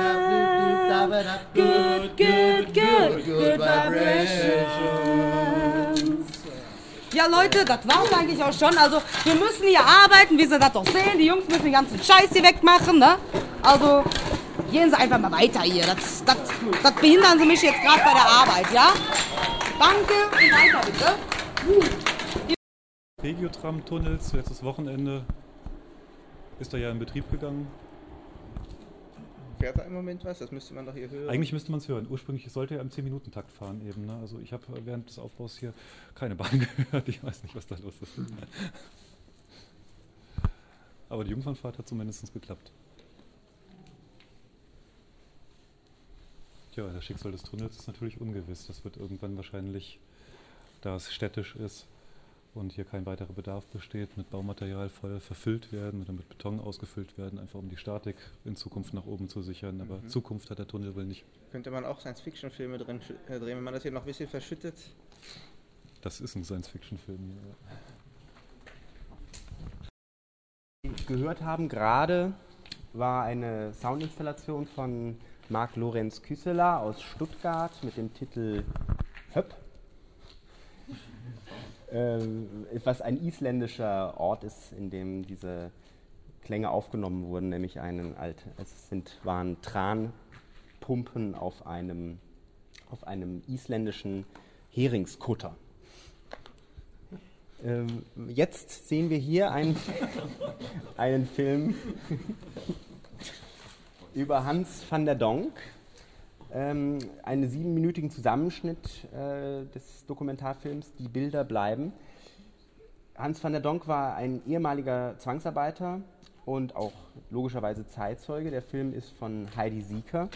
good, good, good, good vibrations. Ja Leute, das war's eigentlich auch schon. Also wir müssen hier arbeiten, wie Sie das doch sehen. Die Jungs müssen den ganzen Scheiß hier wegmachen, ne? Also gehen Sie einfach mal weiter hier. Das, das, das behindern Sie mich jetzt gerade bei der Arbeit, ja? Danke und weiter bitte. Regiotram-Tunnels, letztes Wochenende ist er ja in Betrieb gegangen. Fährt da im Moment was? Das müsste man doch hier hören. Eigentlich müsste man es hören. Ursprünglich sollte er im zehn Minuten Takt fahren eben. Ne? Also ich habe während des Aufbaus hier keine Bahn gehört. Ich weiß nicht, was da los ist. Aber die Jungfernfahrt hat zumindest geklappt. Tja, das Schicksal des Tunnels ist natürlich ungewiss. Das wird irgendwann wahrscheinlich, da es städtisch ist und hier kein weiterer Bedarf besteht, mit Baumaterial voll verfüllt werden oder mit Beton ausgefüllt werden, einfach um die Statik in Zukunft nach oben zu sichern. Aber mhm. Zukunft hat der Tunnel wohl nicht. Könnte man auch Science-Fiction-Filme drin äh, drehen, wenn man das hier noch ein bisschen verschüttet? Das ist ein Science-Fiction-Film hier. Was wir gehört haben gerade, war eine Soundinstallation von Marc Lorenz Küsseler aus Stuttgart mit dem Titel Höpp. Was ein isländischer Ort ist, in dem diese Klänge aufgenommen wurden, nämlich einen alt, es sind, waren Tranpumpen auf einem, auf einem isländischen Heringskutter. Ähm, jetzt sehen wir hier einen, einen Film über Hans van der Donck. Ähm, einen siebenminütigen Zusammenschnitt äh, des Dokumentarfilms Die Bilder bleiben. Hans van der Donck war ein ehemaliger Zwangsarbeiter und auch logischerweise Zeitzeuge. Der Film ist von Heidi Sieker.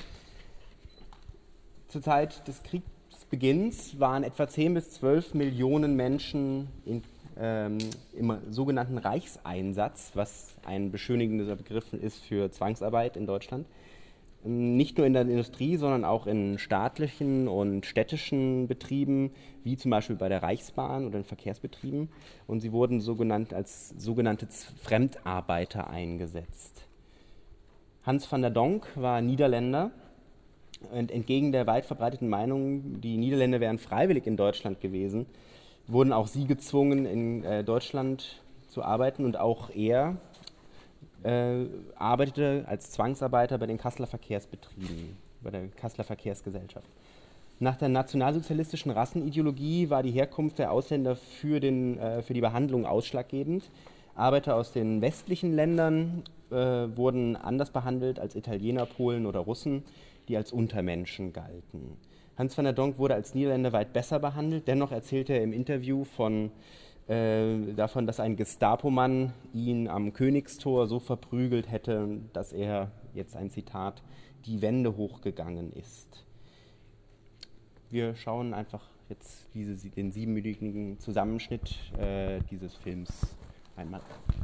Zur Zeit des Kriegsbeginns waren etwa zehn bis zwölf Millionen Menschen in, ähm, im sogenannten Reichseinsatz, was ein beschönigender Begriff ist für Zwangsarbeit in Deutschland. Nicht nur in der Industrie, sondern auch in staatlichen und städtischen Betrieben, wie zum Beispiel bei der Reichsbahn oder in Verkehrsbetrieben. Und sie wurden sogenannt, als sogenannte Fremdarbeiter eingesetzt. Hans van der Donck war Niederländer und entgegen der weit verbreiteten Meinung, die Niederländer wären freiwillig in Deutschland gewesen, wurden auch sie gezwungen, in äh, Deutschland zu arbeiten und auch er Äh, arbeitete als Zwangsarbeiter bei den Kasseler Verkehrsbetrieben, bei der Kasseler Verkehrsgesellschaft. Nach der nationalsozialistischen Rassenideologie war die Herkunft der Ausländer für, den, äh, für die Behandlung ausschlaggebend. Arbeiter aus den westlichen Ländern äh, wurden anders behandelt als Italiener, Polen oder Russen, die als Untermenschen galten. Hans van der Donck wurde als Niederländer weit besser behandelt, dennoch erzählte er im Interview von davon, dass ein Gestapo-Mann ihn am Königstor so verprügelt hätte, dass er, jetzt ein Zitat, die Wände hochgegangen ist. Wir schauen einfach jetzt diese, den siebenminütigen Zusammenschnitt äh, dieses Films einmal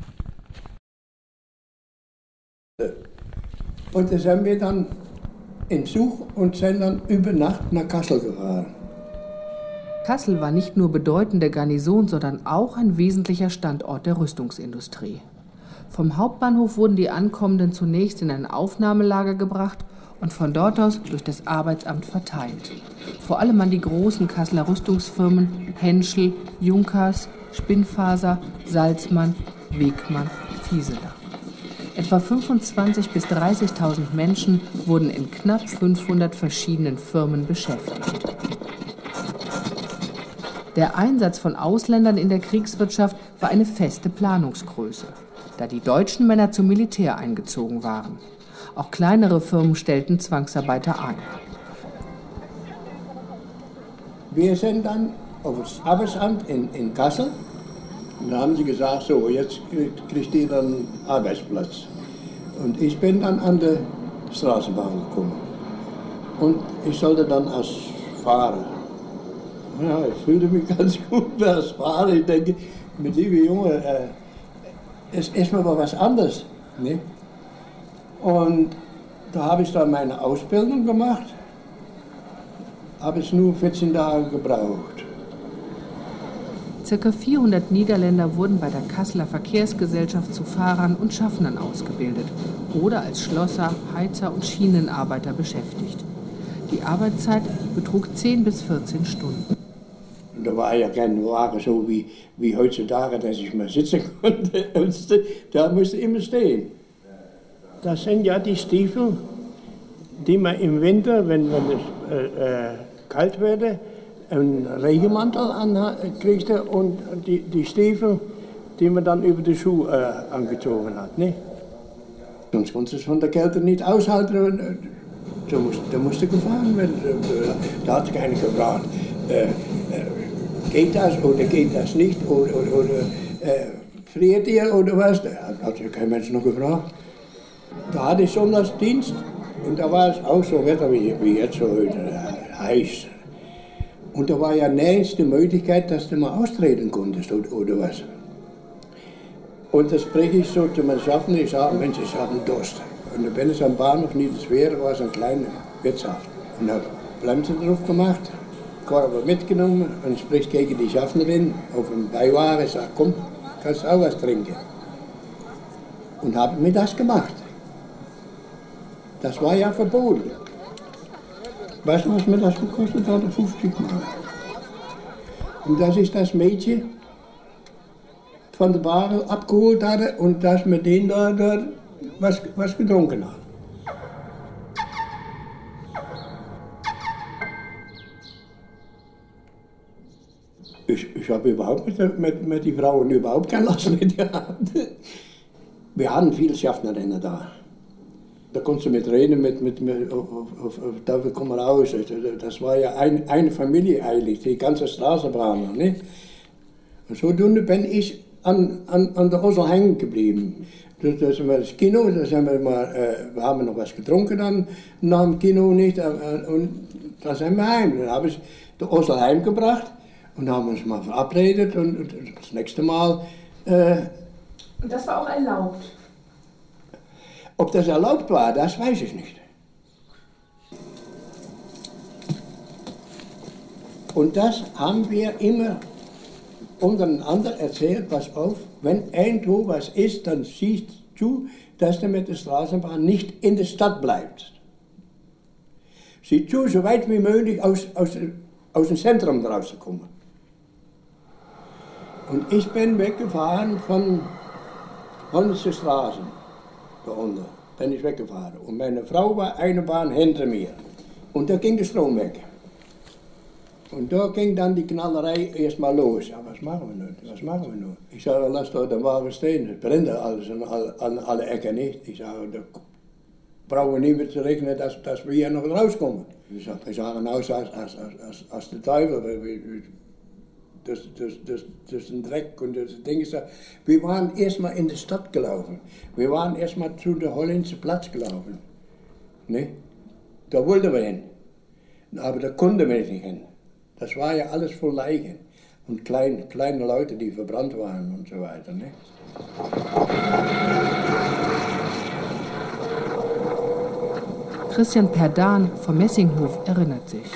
an. Und da sind wir dann im Zug und sind dann über Nacht nach Kassel gefahren. Kassel war nicht nur bedeutende Garnison, sondern auch ein wesentlicher Standort der Rüstungsindustrie. Vom Hauptbahnhof wurden die Ankommenden zunächst in ein Aufnahmelager gebracht und von dort aus durch das Arbeitsamt verteilt. Vor allem an die großen Kasseler Rüstungsfirmen Henschel, Junkers, Spinnfaser, Salzmann, Wegmann, Fieseler. Etwa fünfundzwanzigtausend bis dreißigtausend Menschen wurden in knapp fünfhundert verschiedenen Firmen beschäftigt. Der Einsatz von Ausländern in der Kriegswirtschaft war eine feste Planungsgröße, da die deutschen Männer zum Militär eingezogen waren. Auch kleinere Firmen stellten Zwangsarbeiter ein. Wir sind dann auf das Arbeitsamt in, in Kassel. Und da haben sie gesagt, so, jetzt kriegt ihr dann einen Arbeitsplatz. Und ich bin dann an die Straßenbahn gekommen. Und ich sollte dann als Fahrer. Ja, ich fühlte mich ganz gut als Fahrer. Ich denke, mit liebe Junge, äh, es ist mal was anderes. Ne? Und da habe ich dann meine Ausbildung gemacht. Habe es nur vierzehn Tage gebraucht. Circa vierhundert Niederländer wurden bei der Kasseler Verkehrsgesellschaft zu Fahrern und Schaffnern ausgebildet oder als Schlosser, Heizer und Schienenarbeiter beschäftigt. Die Arbeitszeit betrug zehn bis vierzehn Stunden. Da war ja kein Wagen so wie, wie heutzutage, dass ich mal sitzen konnte. Da musste ich immer stehen. Das sind ja die Stiefel, die man im Winter, wenn, wenn es äh, äh, kalt wurde, einen Regenmantel ankriegte und die, die Stiefel, die man dann über die Schuhe äh, angezogen hat. Ne? Sonst konnte es von der Kälte nicht aushalten. Da musste, da musste gefahren werden. Da hat keiner gefragt, äh, äh, geht das oder geht das nicht? Oder, oder, oder äh, friert ihr oder was? Da hat ja kein Mensch noch gefragt. Da hatte ich Sonntagsdienst und da war es auch so Wetter wie, wie jetzt so heute, äh, heiß. Und da war ja nirgends die Möglichkeit, dass du mal austreten konntest oder, oder was. Und das spreche ich so zu meinem Schaffner, ich sage, Mensch, ich habe einen Durst. Und dann bin ich am Bahnhof Niedersweren, war so ein kleiner Wirtschaft. Und habe Bremse drauf gemacht, Korbe mitgenommen und spricht gegen die Schaffnerin auf dem Beiwagen, sagt, komm, kannst du auch was trinken. Und habe mir das gemacht. Das war ja verboten. Weißt du, was mir das gekostet hat? fünfzig Mark. Und dass ich das Mädchen von der Bar abgeholt hatte und dass wir den da, da was, was getrunken haben. Ich, ich habe überhaupt mit, mit, mit den Frauen überhaupt kein Last mit gehabt. Wir hatten viele Schaffnerinnen da. Da konntest du mit reden, mit, mit, mit, auf, auf, auf Teufel komm raus. Das war ja ein, eine Familie eigentlich, die ganze Straßenbahn. Ne? Und so bin ich an, an, an der Osel hängen geblieben. Da sind wir das Kino, da sind wir mal, äh, wir haben noch was getrunken dann nach dem Kino nicht. Äh, und da sind wir heim. Dann habe ich die Osel heimgebracht und haben uns mal verabredet und, und das nächste Mal. Äh, und das war auch erlaubt? Ob das erlaubt war, das weiß ich nicht. Und das haben wir immer untereinander erzählt, pass auf, wenn irgendwo was ist, dann siehst du, dass du mit der Straßenbahn nicht in der Stadt bleibst. Sieh zu, so weit wie möglich aus, aus, aus dem Zentrum rauszukommen. Und ich bin weggefahren von Hollandse Straßen. Da unten bin ich weggefahren. Und meine Frau war eine Bahn hinter mir. Und da ging der Strom weg. Und da ging dann die Knallerei erstmal los. Ja, was machen wir nun? Was machen wir nun? Ich sage, lass doch den Wagen stehen. Es brennt alles an, an alle Ecken nicht. Ich sage, da brauchen wir nicht mehr zu rechnen, dass, dass wir hier noch rauskommen. Ich sage, wir sagen aus als, als, als, als der Teufel. Das, das, das, das ist ein Dreck und das Ding ist da. Wir waren erstmal in die Stadt gelaufen. Wir waren erstmal zu der holländischen Platz gelaufen. Ne? Da wollten wir hin. Aber da konnten wir nicht hin. Das war ja alles voll Leichen. Und klein, kleine Leute, die verbrannt waren und so weiter. Ne? Christian Perdan vom Messinghof erinnert sich.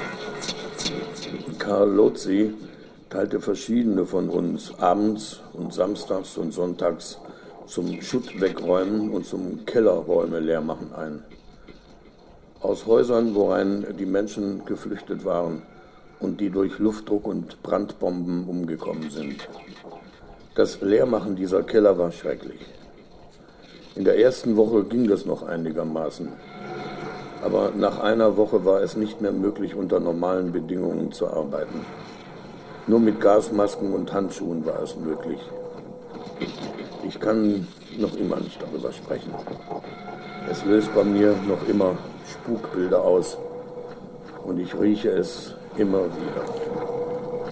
Karl Lotzi teilte verschiedene von uns abends und samstags und sonntags zum Schutt wegräumen und zum Kellerräume leer machen ein. aus Häusern, worein die Menschen geflüchtet waren und die durch Luftdruck und Brandbomben umgekommen sind. Das Leermachen dieser Keller war schrecklich. In der ersten Woche ging das noch einigermaßen. Aber nach einer Woche war es nicht mehr möglich, unter normalen Bedingungen zu arbeiten. Nur mit Gasmasken und Handschuhen war es möglich. Ich kann noch immer nicht darüber sprechen. Es löst bei mir noch immer Spukbilder aus und ich rieche es immer wieder.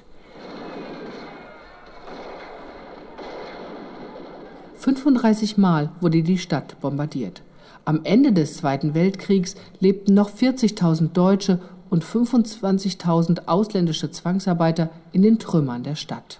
fünfunddreißig Mal wurde die Stadt bombardiert. Am Ende des Zweiten Weltkriegs lebten noch vierzigtausend Deutsche und fünfundzwanzigtausend ausländische Zwangsarbeiter in den Trümmern der Stadt.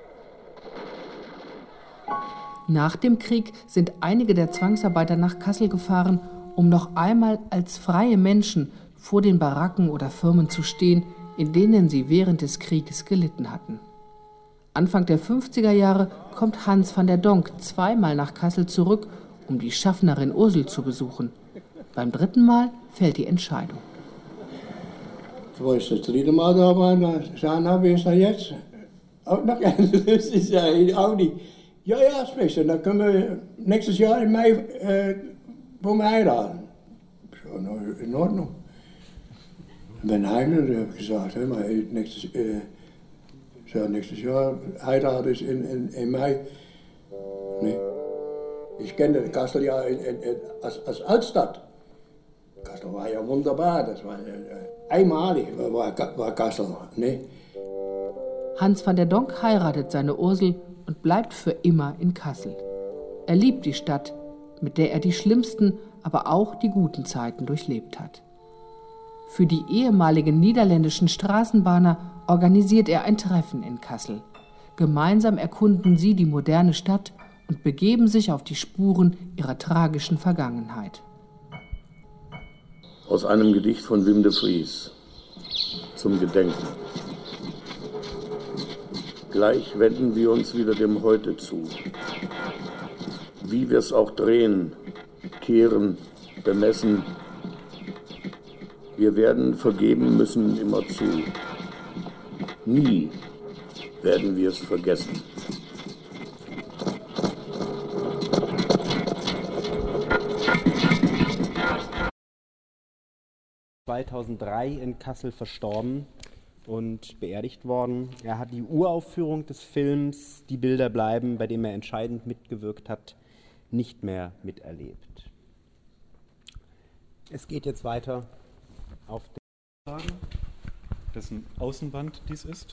Nach dem Krieg sind einige der Zwangsarbeiter nach Kassel gefahren, um noch einmal als freie Menschen vor den Baracken oder Firmen zu stehen, in denen sie während des Krieges gelitten hatten. Anfang der fünfziger Jahre kommt Hans van der Donck zweimal nach Kassel zurück, um die Schaffnerin Ursel zu besuchen. Beim dritten Mal fällt die Entscheidung. Wo ich das dritte Mal da war, da sagen habe ich, jetzt auch noch das ist ja auch nicht. Ja, ja, sprichst du, dann können wir nächstes Jahr im Mai äh, wo wir heiraten. So, in Ordnung. Ich bin heim und habe gesagt, hör mal, nächstes, äh, so, nächstes Jahr heirate ich in, in, im Mai. Nee. Ich kenne Kassel ja in, in, in, als, als Altstadt. Kassel war ja wunderbar, das war äh, einmalig, war, war Kassel. Nee. Hans van der Donck heiratet seine Ursel und bleibt für immer in Kassel. Er liebt die Stadt, mit der er die schlimmsten, aber auch die guten Zeiten durchlebt hat. Für die ehemaligen niederländischen Straßenbahner organisiert er ein Treffen in Kassel. Gemeinsam erkunden sie die moderne Stadt und begeben sich auf die Spuren ihrer tragischen Vergangenheit. Aus einem Gedicht von Wim de Vries zum Gedenken. Gleich wenden wir uns wieder dem Heute zu. Wie wir es auch drehen, kehren, bemessen, wir werden vergeben müssen immerzu. Nie werden wir es vergessen. zweitausenddrei in Kassel verstorben und beerdigt worden. Er hat die Uraufführung des Films Die Bilder bleiben, bei dem er entscheidend mitgewirkt hat, nicht mehr miterlebt. Es geht jetzt weiter auf den dessen Außenwand dies ist.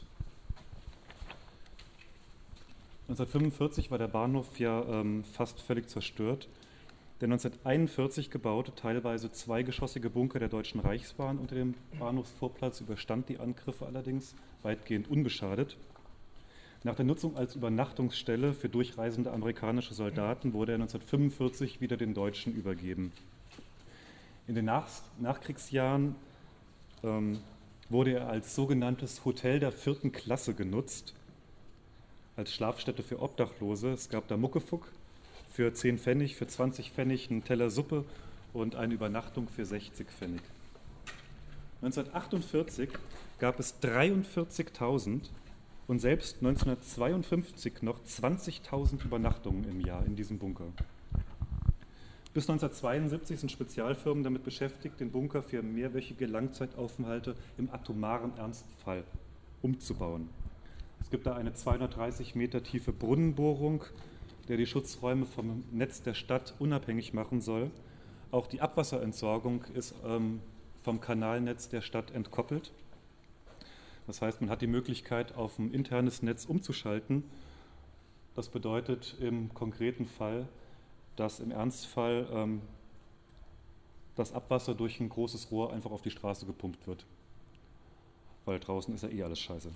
neunzehnhundertfünfundvierzig war der Bahnhof ja ähm, fast völlig zerstört. Der neunzehnhunderteinundvierzig gebaute, teilweise zweigeschossige Bunker der Deutschen Reichsbahn unter dem Bahnhofsvorplatz überstand die Angriffe allerdings weitgehend unbeschadet. Nach der Nutzung als Übernachtungsstelle für durchreisende amerikanische Soldaten wurde er neunzehnhundertfünfundvierzig wieder den Deutschen übergeben. In den Nach Nachkriegsjahren ähm, wurde er als sogenanntes Hotel der vierten Klasse genutzt, als Schlafstätte für Obdachlose. Es gab da Muckefuck für zehn Pfennig, für zwanzig Pfennig einen Teller Suppe und eine Übernachtung für sechzig Pfennig. neunzehnhundertachtundvierzig gab es dreiundvierzigtausend und selbst neunzehnhundertzweiundfünfzig noch zwanzigtausend Übernachtungen im Jahr in diesem Bunker. Bis neunzehnhundertzweiundsiebzig sind Spezialfirmen damit beschäftigt, den Bunker für mehrwöchige Langzeitaufenthalte im atomaren Ernstfall umzubauen. Es gibt da eine zweihundertdreißig Meter tiefe Brunnenbohrung, der die Schutzräume vom Netz der Stadt unabhängig machen soll. Auch die Abwasserentsorgung ist ähm, vom Kanalnetz der Stadt entkoppelt. Das heißt, man hat die Möglichkeit, auf ein internes Netz umzuschalten. Das bedeutet im konkreten Fall, dass im Ernstfall ähm, das Abwasser durch ein großes Rohr einfach auf die Straße gepumpt wird. Weil draußen ist ja eh alles scheiße.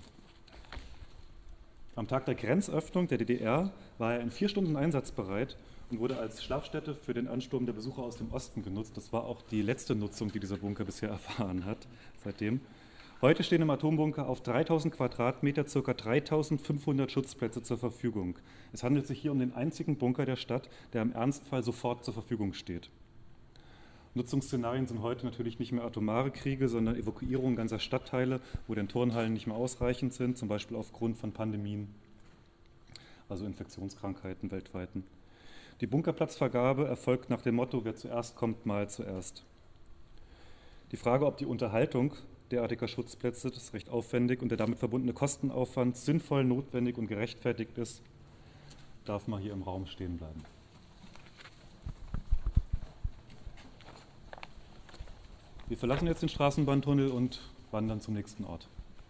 Am Tag der Grenzöffnung der D D R war er in vier Stunden einsatzbereit und wurde als Schlafstätte für den Ansturm der Besucher aus dem Osten genutzt. Das war auch die letzte Nutzung, die dieser Bunker bisher erfahren hat seitdem. Heute stehen im Atombunker auf dreitausend Quadratmeter ca. dreitausendfünfhundert Schutzplätze zur Verfügung. Es handelt sich hier um den einzigen Bunker der Stadt, der im Ernstfall sofort zur Verfügung steht. Nutzungsszenarien sind heute natürlich nicht mehr atomare Kriege, sondern Evakuierung ganzer Stadtteile, wo dann Turnhallen nicht mehr ausreichend sind, zum Beispiel aufgrund von Pandemien, also Infektionskrankheiten weltweiten. Die Bunkerplatzvergabe erfolgt nach dem Motto, wer zuerst kommt, mal zuerst. Die Frage, ob die Unterhaltung derartiger Schutzplätze, das ist recht aufwendig, und der damit verbundene Kostenaufwand sinnvoll, notwendig und gerechtfertigt ist, darf mal hier im Raum stehen bleiben. Wir verlassen jetzt den Straßenbahntunnel und wandern zum nächsten Ort.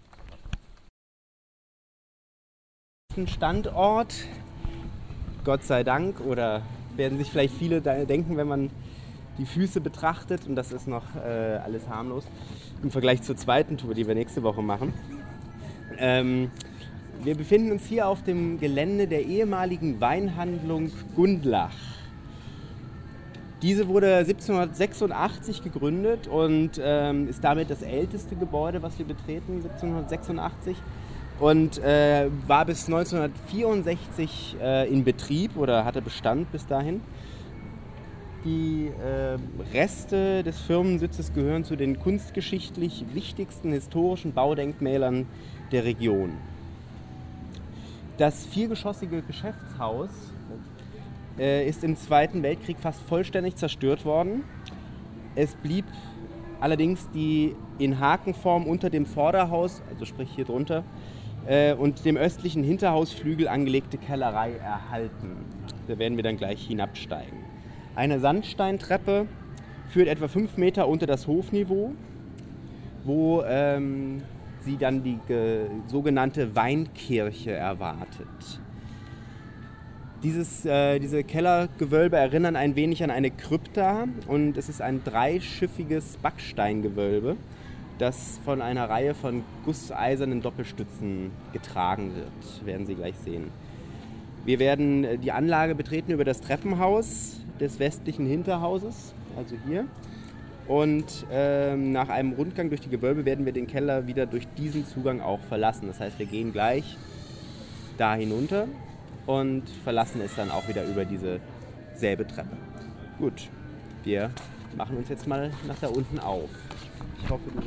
Standort, Gott sei Dank, oder werden sich vielleicht viele denken, wenn man die Füße betrachtet, und das ist noch äh, alles harmlos, im Vergleich zur zweiten Tour, die wir nächste Woche machen. Ähm, wir befinden uns hier auf dem Gelände der ehemaligen Weinhandlung Gundlach. Diese wurde siebzehnhundertsechsundachtzig gegründet und ähm, ist damit das älteste Gebäude, was wir betreten, siebzehnhundertsechsundachtzig. Und äh, war bis neunzehnhundertvierundsechzig äh, in Betrieb oder hatte Bestand bis dahin. Die äh, Reste des Firmensitzes gehören zu den kunstgeschichtlich wichtigsten historischen Baudenkmälern der Region. Das viergeschossige Geschäftshaus äh, ist im Zweiten Weltkrieg fast vollständig zerstört worden. Es blieb allerdings die in Hakenform unter dem Vorderhaus, also sprich hier drunter, äh, und dem östlichen Hinterhausflügel angelegte Kellerei erhalten. Da werden wir dann gleich hinabsteigen. Eine Sandsteintreppe führt etwa fünf Meter unter das Hofniveau, wo ähm, sie dann die ge- sogenannte Weinkirche erwartet. Dieses, äh, diese Kellergewölbe erinnern ein wenig an eine Krypta, und es ist ein dreischiffiges Backsteingewölbe, das von einer Reihe von gusseisernen Doppelstützen getragen wird, werden Sie gleich sehen. Wir werden die Anlage betreten über das Treppenhaus des westlichen Hinterhauses, also hier. Und ähm, nach einem Rundgang durch die Gewölbe werden wir den Keller wieder durch diesen Zugang auch verlassen. Das heißt, wir gehen gleich da hinunter und verlassen es dann auch wieder über diese selbe Treppe. Gut, wir machen uns jetzt mal nach da unten auf. Ich hoffe, du...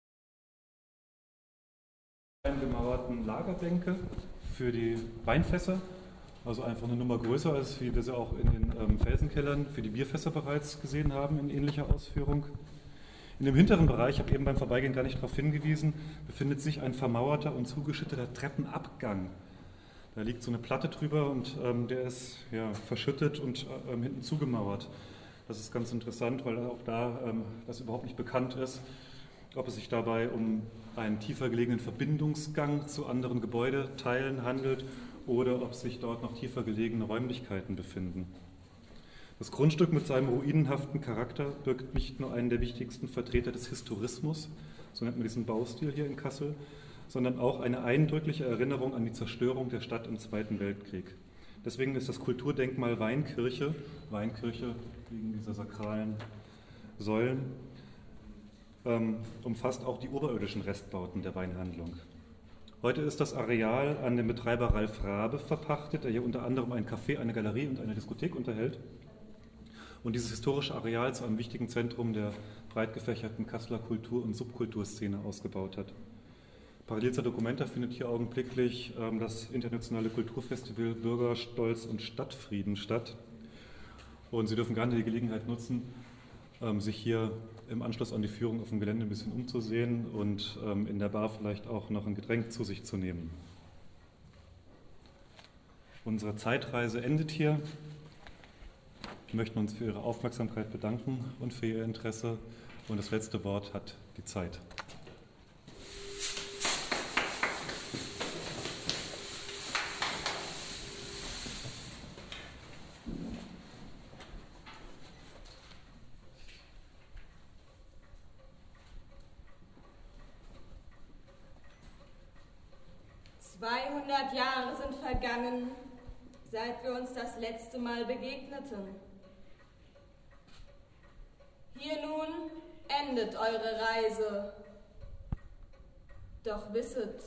Eingemauerten Lagerbänke für die Weinfässer, also einfach eine Nummer größer, als wie wir sie auch in den ähm, Felsenkellern für die Bierfässer bereits gesehen haben in ähnlicher Ausführung. In dem hinteren Bereich, ich habe eben beim Vorbeigehen gar nicht darauf hingewiesen, befindet sich ein vermauerter und zugeschütteter Treppenabgang. Da liegt so eine Platte drüber und ähm, der ist ja, verschüttet und ähm, hinten zugemauert. Das ist ganz interessant, weil auch da ähm, das überhaupt nicht bekannt ist, ob es sich dabei um einen tiefer gelegenen Verbindungsgang zu anderen Gebäudeteilen handelt oder ob sich dort noch tiefer gelegene Räumlichkeiten befinden. Das Grundstück mit seinem ruinenhaften Charakter birgt nicht nur einen der wichtigsten Vertreter des Historismus, so nennt man diesen Baustil hier in Kassel, sondern auch eine eindrückliche Erinnerung an die Zerstörung der Stadt im Zweiten Weltkrieg. Deswegen ist das Kulturdenkmal Weinkirche, Weinkirche wegen dieser sakralen Säulen, ähm, umfasst auch die oberirdischen Restbauten der Weinhandlung. Heute ist das Areal an den Betreiber Ralf Rabe verpachtet, der hier unter anderem ein Café, eine Galerie und eine Diskothek unterhält und dieses historische Areal zu einem wichtigen Zentrum der breit gefächerten Kasseler Kultur- und Subkulturszene ausgebaut hat. Parallel zur Documenta findet hier augenblicklich ähm, das internationale Kulturfestival Bürgerstolz und Stadtfrieden statt. Und Sie dürfen gerne die Gelegenheit nutzen, ähm, sich hier im Anschluss an die Führung auf dem Gelände ein bisschen umzusehen und ähm, in der Bar vielleicht auch noch ein Getränk zu sich zu nehmen. Unsere Zeitreise endet hier. Wir möchten uns für Ihre Aufmerksamkeit bedanken und für Ihr Interesse. Und das letzte Wort hat die Zeit. zweihundert Jahre sind vergangen, seit wir uns das letzte Mal begegneten. Hier nun endet eure Reise. Doch wisset,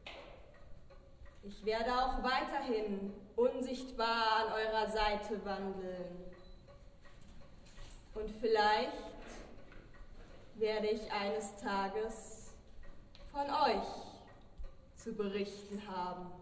ich werde auch weiterhin unsichtbar an eurer Seite wandeln. Und vielleicht werde ich eines Tages von euch zu berichten haben.